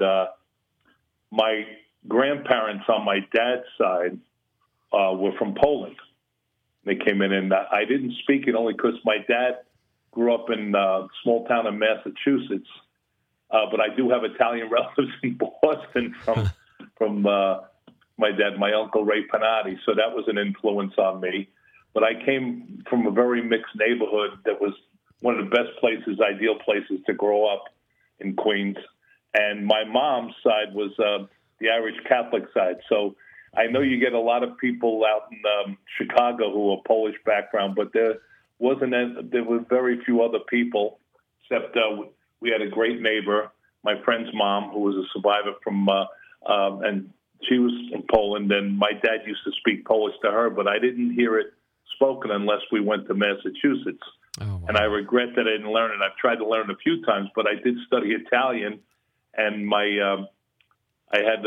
my grandparents on my dad's side were from Poland. They came in, and I didn't speak it only because my dad grew up in a small town in Massachusetts. But I do have Italian relatives in Boston from my dad, my uncle Ray Panatti. So that was an influence on me. But I came from a very mixed neighborhood that was one of the best places, ideal places to grow up in Queens. And my mom's side was the Irish Catholic side. So I know you get a lot of people out in Chicago who are Polish background, but there were very few other people, except we had a great neighbor, my friend's mom, who was a survivor from, and she was in Poland, and my dad used to speak Polish to her, but I didn't hear it spoken unless we went to Massachusetts. Oh, wow. And I regret that I didn't learn it. I've tried to learn it a few times, but I did study Italian, and I had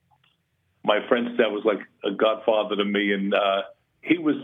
my friend's dad was like a godfather to me, and he would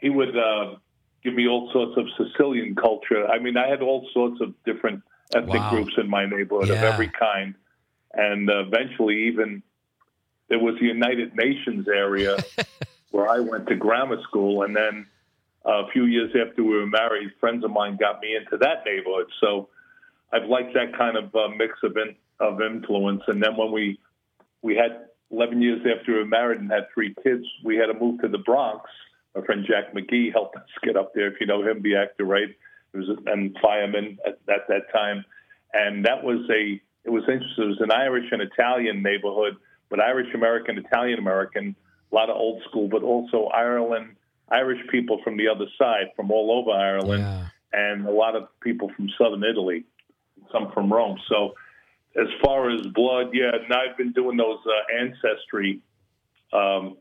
give me all sorts of Sicilian culture. I mean, I had all sorts of different ethnic groups in my neighborhood of every kind, and eventually even there was the United Nations area where I went to grammar school, and then a few years after we were married, friends of mine got me into that neighborhood. So I've liked that kind of mix of influence. And then when we had 11 years after we were married and had 3 kids, we had to move to the Bronx. My friend Jack McGee helped us get up there. If you know him, the actor, right? And fireman at that time. And it was interesting. It was an Irish and Italian neighborhood, but Irish American, Italian American, a lot of old school, but also Irish people from the other side, from all over Ireland, and a lot of people from southern Italy, some from Rome. So as far as blood, and I've been doing those ancestry, what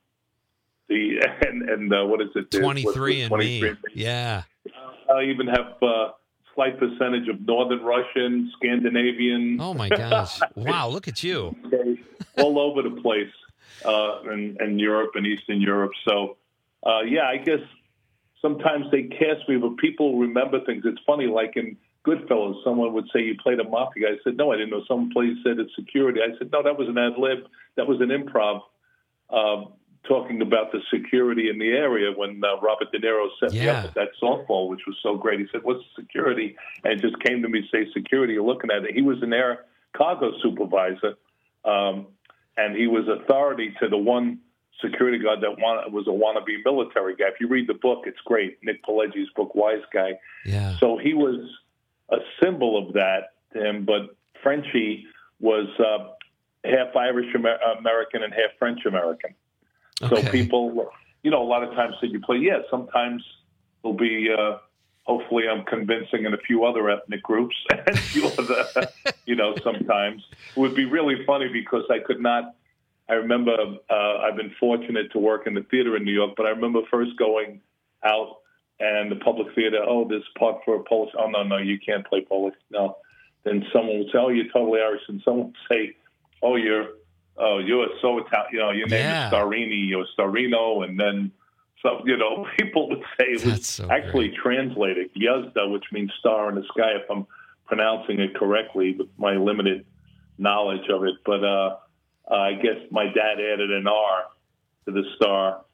is it? 23andMe. Yeah. I even have a slight percentage of Northern Russian, Scandinavian. Oh, my gosh. Wow, look at you. All over the place in Europe and Eastern Europe. So, I guess sometimes they cast me, but people remember things. It's funny, like in Goodfellas, someone would say, you played a mafia guy. I said, no, I didn't know. Someone said it's security. I said, no, that was an ad lib. That was an improv talking about the security in the area when Robert De Niro set me up with that softball, which was so great. He said, what's security? And it just came to me, say security. You're looking at it. He was an air cargo supervisor, and he was authority to the one security guard that was a wannabe military guy. If you read the book, it's great. Nick Pileggi's book, Wise Guy. Yeah. So he was a symbol of that to him, but Frenchie was half Irish American and half French American. So people, a lot of times that you play, sometimes there'll be, hopefully I'm convincing in a few other ethnic groups, and a few other, sometimes. It would be really funny because I remember I've been fortunate to work in the theater in New York, but I remember first going out and the public theater, this part for Polish. Oh, no, you can't play Polish. No. Then someone would say, you're totally Irish. And someone would say, you're so Italian, your name is Starini or Starino. And then, people would say it was actually translated Yazda, which means star in the sky, if I'm pronouncing it correctly with my limited knowledge of it. But I guess my dad added an R to the star.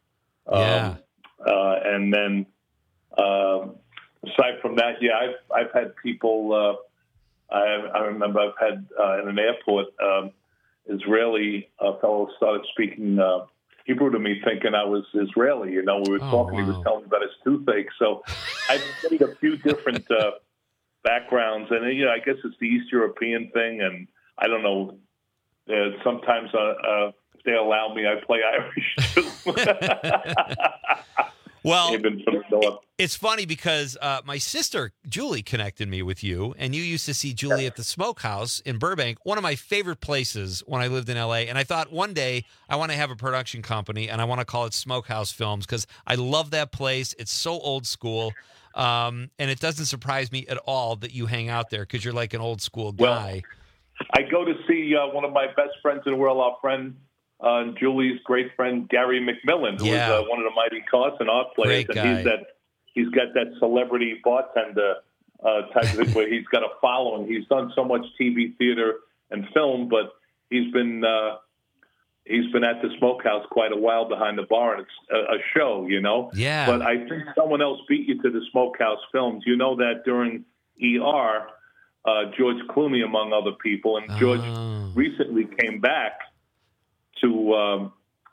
And then aside from that, I've had people, I remember I've had in an airport, Israeli fellow started speaking Hebrew to me, thinking I was Israeli. We were talking. Wow. He was telling me about his toothache. So I've studied a few different backgrounds, and I guess it's the East European thing, and I don't know. Sometimes if they allow me, I play Irish too. Well, it's funny because my sister, Julie, connected me with you, and you used to see Julie at the Smokehouse in Burbank, one of my favorite places when I lived in L.A., and I thought one day I want to have a production company, and I want to call it Smokehouse Films because I love that place. It's so old school, and it doesn't surprise me at all that you hang out there because you're like an old school guy. Well, I go to see one of my best friends in the world, our friend, Julie's great friend Gary McMillan, who is one of the Mighty Carson art players, and he's got that celebrity bartender type of thing where he's got a following. He's done so much TV, theater, and film, but he's been at the Smokehouse quite a while behind the bar, and it's a show, Yeah. But I think someone else beat you to the Smokehouse Films. You know that during ER, George Clooney, among other people, and George recently came back to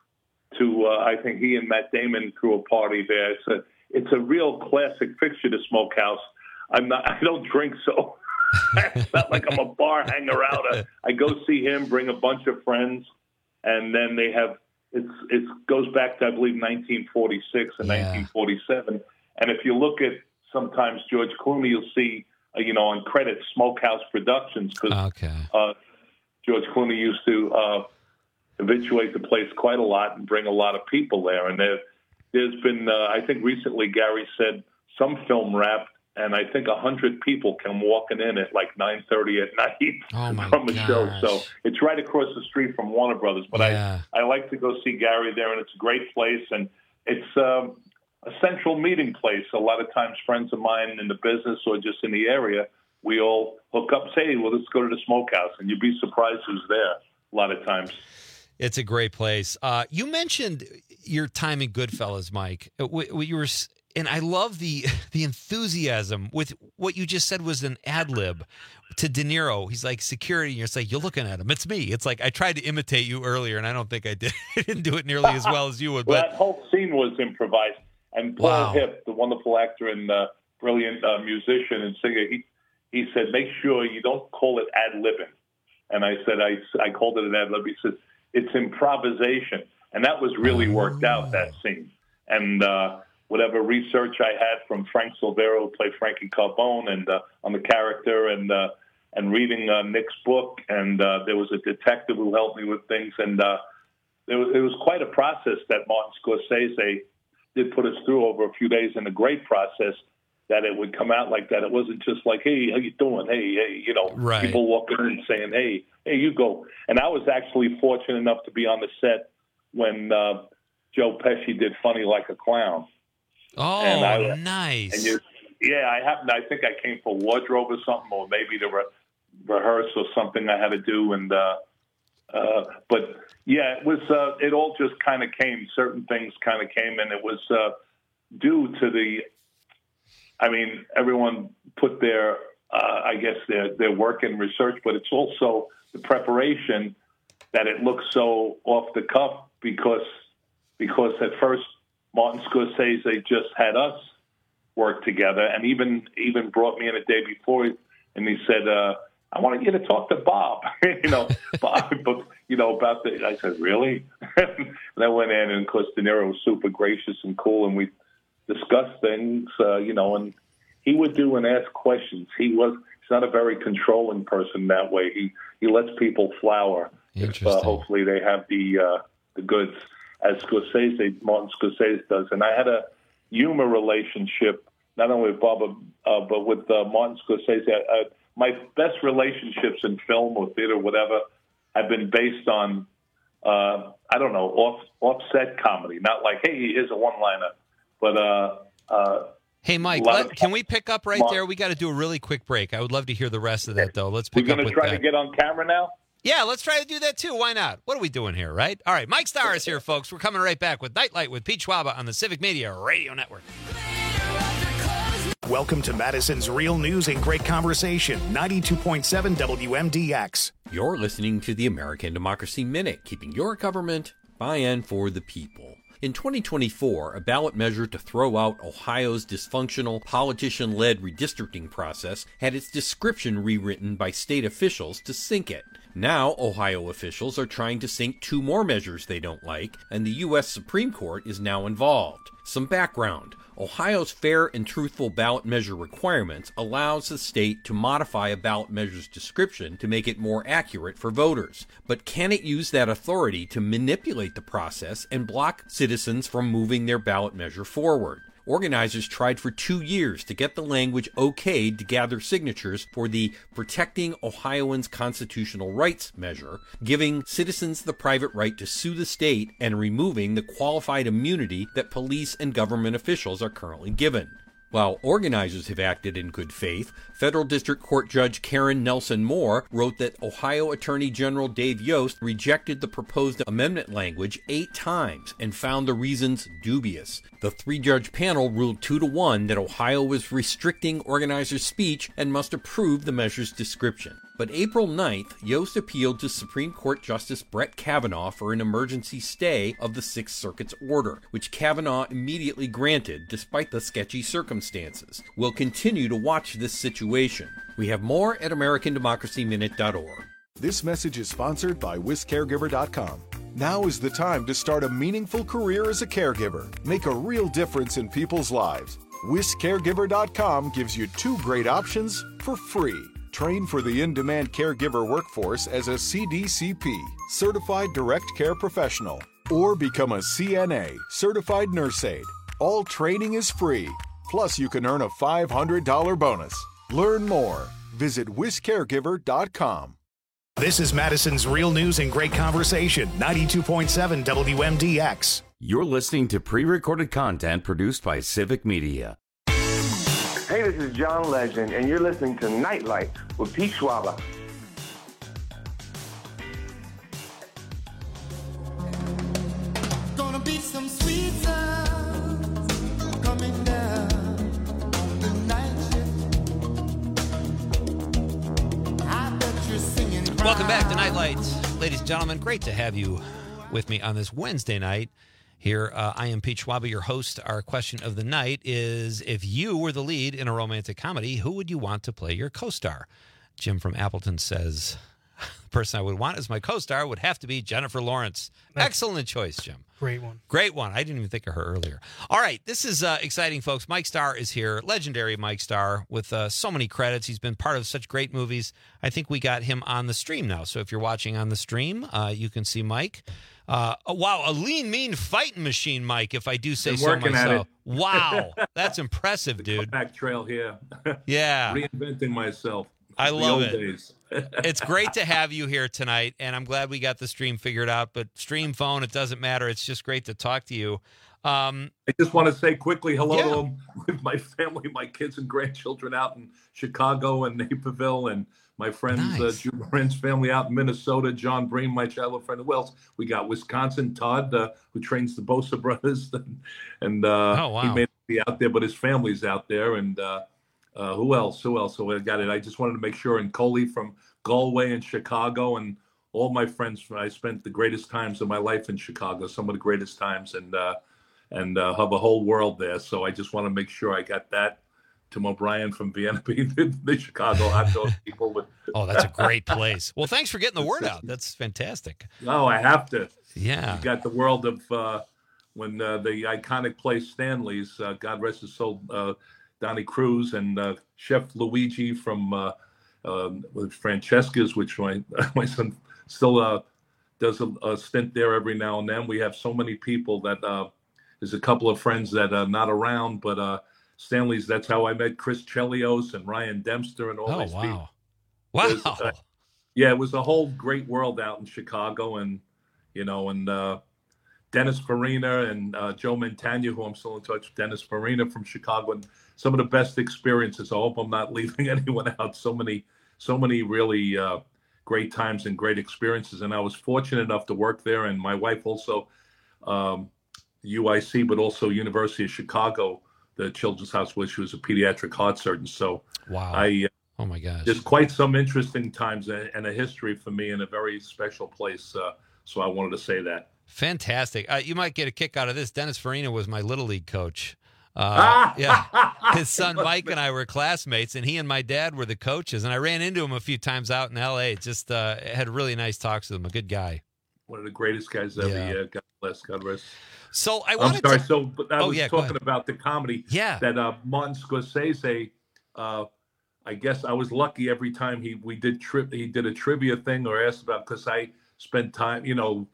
I think he and Matt Damon threw a party there. It's a real classic fixture, the Smokehouse. I don't drink, so it's not like I'm a bar hanger out. I go see him, bring a bunch of friends, and then they have it goes back to I believe 1946 and 1947. And if you look at sometimes George Clooney, you'll see on credits Smokehouse Productions because George Clooney used to habituate the place quite a lot and bring a lot of people there. And there's been, I think recently Gary said some film wrapped, and I think 100 people come walking in at like 9:30 at night from a show. So it's right across the street from Warner Brothers. But I like to go see Gary there, and it's a great place. And it's a central meeting place. A lot of times friends of mine in the business or just in the area, we all hook up, say, hey, well, let's go to the Smokehouse. And you'd be surprised who's there a lot of times. It's a great place. You mentioned your time in Goodfellas, Mike. You were, and I love the enthusiasm with what you just said was an ad lib to De Niro. He's like security, and you're like, you're looking at him. It's me. It's like I tried to imitate you earlier, and I don't think I did. I didn't do it nearly as well as you would. Well, that whole scene was improvised. And Paul Hipp, the wonderful actor and brilliant musician and singer, he said, make sure you don't call it ad libbing. And I said, I called it an ad lib. He said, it's improvisation. And that was really worked out, that scene. And whatever research I had from Frank Silvero, who played Frankie Carbone, and on the character, and reading Nick's book, and there was a detective who helped me with things. And it was quite a process that Martin Scorsese did put us through over a few days, and a great process that it would come out like that. It wasn't just like, hey, how you doing? Hey, people walking in and saying, hey, you go. And I was actually fortunate enough to be on the set when Joe Pesci did Funny Like a Clown. Oh, nice. And I think I came for wardrobe or something, or maybe to rehearse or something I had to do. And but yeah, it was. It all just kind of came. Certain things kind of came, and it was due to the. I mean, everyone put their, I guess, their work and research, but it's also the preparation that it looks so off the cuff because at first Martin Scorsese just had us work together, and even brought me in a day before, and he said, I want you to talk to Bob, Bob, about the. I said, really? And I went in, and of course, De Niro was super gracious and cool, and we discussed things, and he would do and ask questions. He's not a very controlling person that way. He lets people flower if hopefully they have the goods, as Martin Scorsese does. And I had a humor relationship not only with Bob but with Martin Scorsese. My best relationships in film or theater, whatever, have been based on offset comedy. Not like, hey, here's a one-liner. But hey, Mike, can we pick up right there? We got to do a really quick break. I would love to hear the rest of that, though. Let's pick up with that. We're going to try to get on camera now? Yeah, let's try to do that, too. Why not? What are we doing here, right? All right, Mike Starr is here, folks. We're coming right back with Nightlight with Pete Schwaba on the Civic Media Radio Network. Welcome to Madison's Real News and Great Conversation, 92.7 WMDX. You're listening to the American Democracy Minute, keeping your government by and for the people. In 2024, a ballot measure to throw out Ohio's dysfunctional, politician-led redistricting process had its description rewritten by state officials to sink it. Now, Ohio officials are trying to sink 2 more measures they don't like, and the U.S. Supreme Court is now involved. Some background. Ohio's fair and truthful ballot measure requirements allows the state to modify a ballot measure's description to make it more accurate for voters. But can it use that authority to manipulate the process and block citizens from moving their ballot measure forward? Organizers tried for 2 years to get the language okayed to gather signatures for the Protecting Ohioans' Constitutional Rights measure, giving citizens the private right to sue the state and removing the qualified immunity that police and government officials are currently given. While organizers have acted in good faith, Federal District Court Judge Karen Nelson Moore wrote that Ohio Attorney General Dave Yost rejected the proposed amendment language 8 times and found the reasons dubious. The 3-judge panel ruled 2-1 that Ohio was restricting organizers' speech and must approve the measure's description. But April 9th, Yost appealed to Supreme Court Justice Brett Kavanaugh for an emergency stay of the Sixth Circuit's order, which Kavanaugh immediately granted despite the sketchy circumstances. We'll continue to watch this situation. We have more at AmericanDemocracyMinute.org. This message is sponsored by WisCaregiver.com. Now is the time to start a meaningful career as a caregiver. Make a real difference in people's lives. WisCaregiver.com gives you 2 great options for free. Train for the in-demand caregiver workforce as a CDCP, Certified Direct Care Professional, or become a CNA, Certified Nurse Aide. All training is free. Plus, you can earn a $500 bonus. Learn more. Visit WisCaregiver.com. This is Madison's Real News and Great Conversation, 92.7 WMDX. You're listening to pre-recorded content produced by Civic Media. Hey, this is John Legend, and you're listening to Nightlight with Pete Schwaba. Gonna be some sweet sounds coming down on the night shift. I bet you're singing. Welcome back to Nightlight, ladies and gentlemen. Great to have you with me on this Wednesday night. Here, I am Pete Schwaba, your host. Our question of the night is, if you were the lead in a romantic comedy, who would you want to play your co-star? Jim from Appleton says, the person I would want as my co-star would have to be Jennifer Lawrence. Excellent choice, Jim. Great one. Great one. I didn't even think of her earlier. All right, this is exciting, folks. Mike Starr is here, legendary Mike Starr, with so many credits. He's been part of such great movies. I think we got him on the stream now. So if you're watching on the stream, you can see Mike. Wow, a lean, mean fighting machine, Mike, if I do say so myself. Wow, that's impressive, dude. Back trail here. Yeah. Reinventing myself. I love it. Days. It's great to have you here tonight, and I'm glad we got the stream figured out, but stream, phone, it doesn't matter. It's just great to talk to you. I just want to say quickly hello to them with my family, my kids and grandchildren out in Chicago and Naperville, and my friends, Drew Moran's family out in Minnesota, John Breen, my childhood friend. Who else? We got Wisconsin, Todd, who trains the Bosa brothers, and he may not be out there, but his family's out there. And who else? So I got it. I just wanted to make sure. And Coley from Galway and Chicago, and all my friends. I spent the greatest times of my life in Chicago, some of the greatest times, and have a whole world there. So I just want to make sure I got that. Tim O'Brien from Vienna, the Chicago hot dog people. Oh, that's a great place. Well, thanks for getting the word out. That's fantastic. Oh, I have to. Yeah. You got the world of when the iconic place Stanley's, God rest his soul, Donnie Cruz and Chef Luigi from Francesca's, which my son still does a stint there every now and then. We have so many people that there's a couple of friends that are not around, but Stanley's, that's how I met Chris Chelios and Ryan Dempster and all these people. Wow. It was a whole great world out in Chicago, and Dennis Farina and Joe Montagna, who I'm still in touch with, Dennis Farina from Chicago, and some of the best experiences. I hope I'm not leaving anyone out. So many really great times and great experiences. And I was fortunate enough to work there. And my wife also, UIC, but also University of Chicago, the Children's Hospital, she was a pediatric heart surgeon. So wow. Oh my gosh. There's quite some interesting times and a history for me in a very special place. So I wanted to say that. Fantastic. You might get a kick out of this. Dennis Farina was my Little League coach. Yeah, his son Mike and I were classmates, and he and my dad were the coaches. And I ran into him a few times out in L.A. Just had really nice talks with him. A good guy. One of the greatest guys ever. Yeah. God bless. God rest. So I was talking about the comedy. Yeah. That Martin Scorsese. I guess I was lucky every time he did a trivia thing or asked about, because I spent time,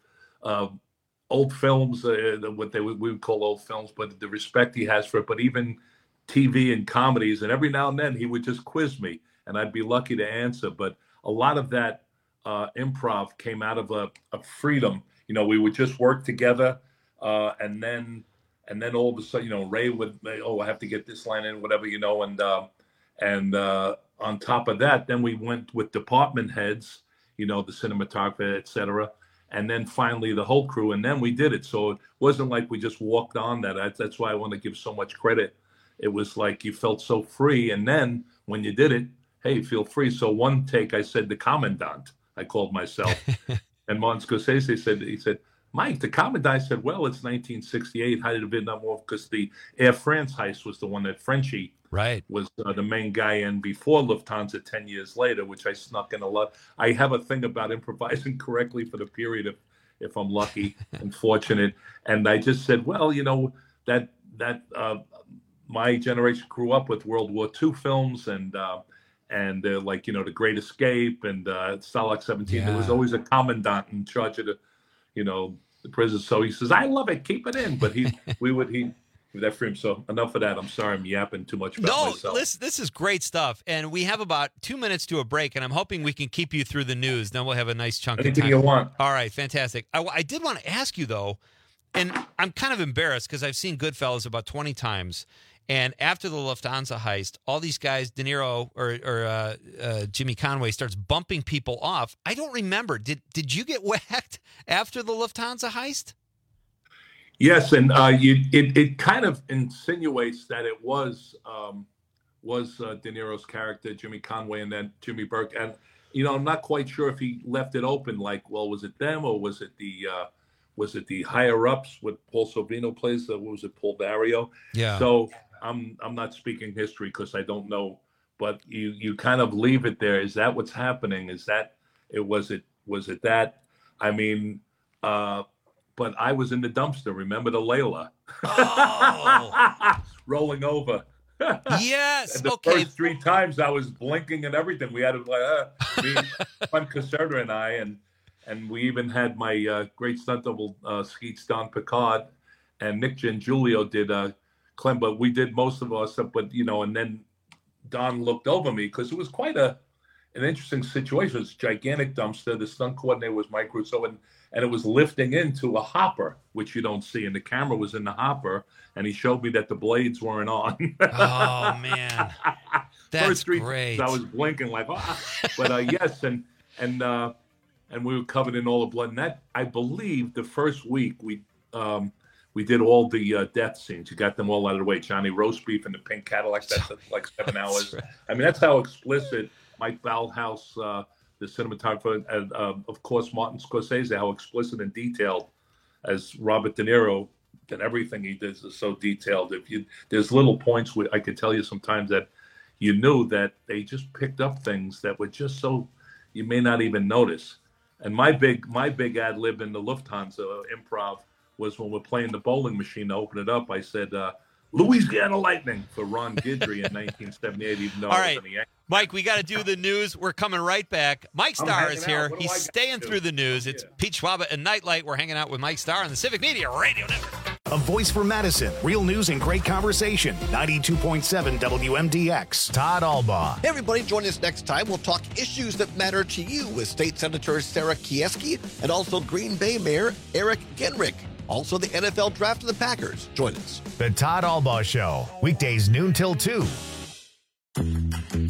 old films, what we would call old films, but the respect he has for it, but even TV and comedies, and every now and then he would just quiz me, and I'd be lucky to answer. But a lot of that improv came out of a freedom. We would just work together, and then all of a sudden, Ray would, I have to get this line in, whatever, and on top of that, then we went with department heads, the cinematographer, et cetera. And then finally the whole crew, and then we did it. So it wasn't like we just walked on that. That's why I want to give so much credit. It was like you felt so free. And then when you did it, hey, feel free. So one take, I said, the Commandant, I called myself. And Martin Scorsese he said, Mike, the Commandant. I said, well, it's 1968, height of the Vietnam War, because the Air France heist was the one that Frenchie was the main guy in before Lufthansa 10 years later, which I snuck in a lot. I have a thing about improvising correctly for the period if I'm lucky and fortunate. And I just said, well, that my generation grew up with World War II films and like, The Great Escape and Stalag 17. Yeah. There was always a commandant in charge of the prison. So he says, I love it, keep it in. But that for him. So enough of that. I'm sorry I'm yapping too much about myself. No, this is great stuff. And we have about 2 minutes to a break, and I'm hoping we can keep you through the news. Then we'll have a nice chunk of time. Anything you want. All right, fantastic. I did want to ask you, though, and I'm kind of embarrassed because I've seen Goodfellas about 20 times. And after the Lufthansa heist, all these guys, De Niro or Jimmy Conway, starts bumping people off. I don't remember. Did you get whacked after the Lufthansa heist? Yes, and it kind of insinuates that it was De Niro's character, Jimmy Conway, and then Jimmy Burke. And I'm not quite sure if he left it open. Like, well, was it them or was it the higher ups? What Paul Sorvino plays? What was it, Paul Dario? Yeah. So I'm not speaking history because I don't know. But you kind of leave it there. Is that what's happening? Is that was it that? I mean. But I was in the dumpster. Remember the Layla? Oh. Rolling over. Yes. And the first 3 times I was blinking and everything. We had to Juan Caserta and I, and we even had my great stunt double Skeets Don Picard, and Nick Giangulio did Clem. But we did most of our stuff. But and then Don looked over me because it was quite an interesting situation. It was a gigantic dumpster. The stunt coordinator was Mike Russo, and it was lifting into a hopper, which you don't see. And the camera was in the hopper, and he showed me that the blades weren't on. Oh, man. That's First 3 great. times I was blinking like, But yes, and we were covered in all the blood. And that, I believe, the first week we did all the death scenes. You got them all out of the way. Johnny Roast Beef in the pink Cadillac. That's like 7 hours. Right. I mean, that's how explicit Mike Baldhouse, the cinematographer, and of course Martin Scorsese, how explicit and detailed, as Robert De Niro, that everything he does is so detailed. There's little points where I could tell you sometimes that you knew that they just picked up things that were just so you may not even notice. And my big ad lib in the Lufthansa improv was when we're playing the bowling machine to open it up. I said, Louisiana Lightning for Ron Guidry in 1978, even though All I was right. in the Yankees. Mike, we got to do the news. We're coming right back. Mike Starr is here. He's staying through the news. It's Pete Schwaba and Nightlight. We're hanging out with Mike Starr on the Civic Media Radio Network. A voice for Madison. Real news and great conversation. 92.7 WMDX. Todd Albaugh. Hey, everybody. Join us next time. We'll talk issues that matter to you with State Senator Sarah Kieski and also Green Bay Mayor Eric Genrich. Also, the NFL draft of the Packers. Join us. The Todd Albaugh Show. Weekdays noon till 2.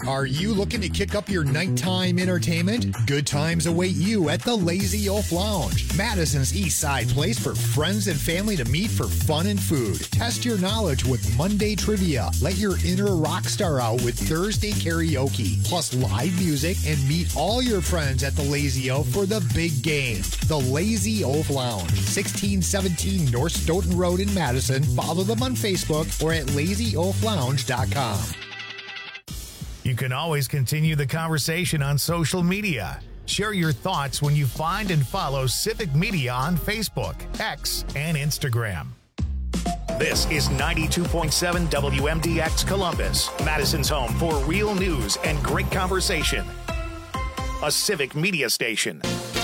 Are you looking to kick up your nighttime entertainment? Good times await you at the Lazy Oaf Lounge, Madison's East Side place for friends and family to meet for fun and food. Test your knowledge with Monday trivia. Let your inner rock star out with Thursday karaoke, plus live music, and meet all your friends at the Lazy Oaf for the big game. The Lazy Oaf Lounge, 1617 North Stoughton Road in Madison. Follow them on Facebook or at lazyoaflounge.com. You can always continue the conversation on social media. Share your thoughts when you find and follow Civic Media on Facebook, X, and Instagram. This is 92.7 WMDX Columbus, Madison's home for real news and great conversation. A Civic Media station.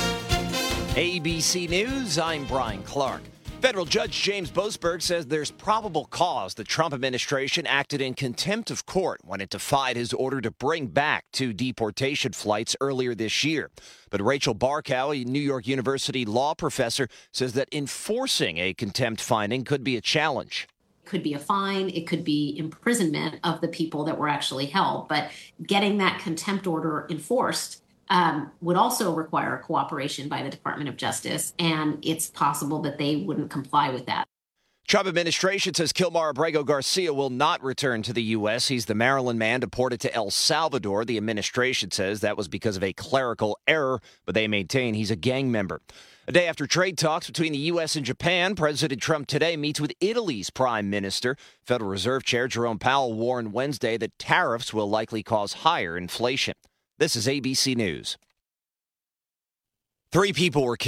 ABC News, I'm Brian Clark. Federal Judge James Boasberg says there's probable cause the Trump administration acted in contempt of court when it defied his order to bring back 2 deportation flights earlier this year. But Rachel Barkow, a New York University law professor, says that enforcing a contempt finding could be a challenge. It could be a fine, it could be imprisonment of the people that were actually held. But getting that contempt order enforced would also require cooperation by the Department of Justice, and it's possible that they wouldn't comply with that. Trump administration says Kilmar Abrego Garcia will not return to the U.S. He's the Maryland man deported to El Salvador. The administration says that was because of a clerical error, but they maintain he's a gang member. A day after trade talks between the U.S. and Japan, President Trump today meets with Italy's prime minister. Federal Reserve Chair Jerome Powell warned Wednesday that tariffs will likely cause higher inflation. This is ABC News. 3 people were killed.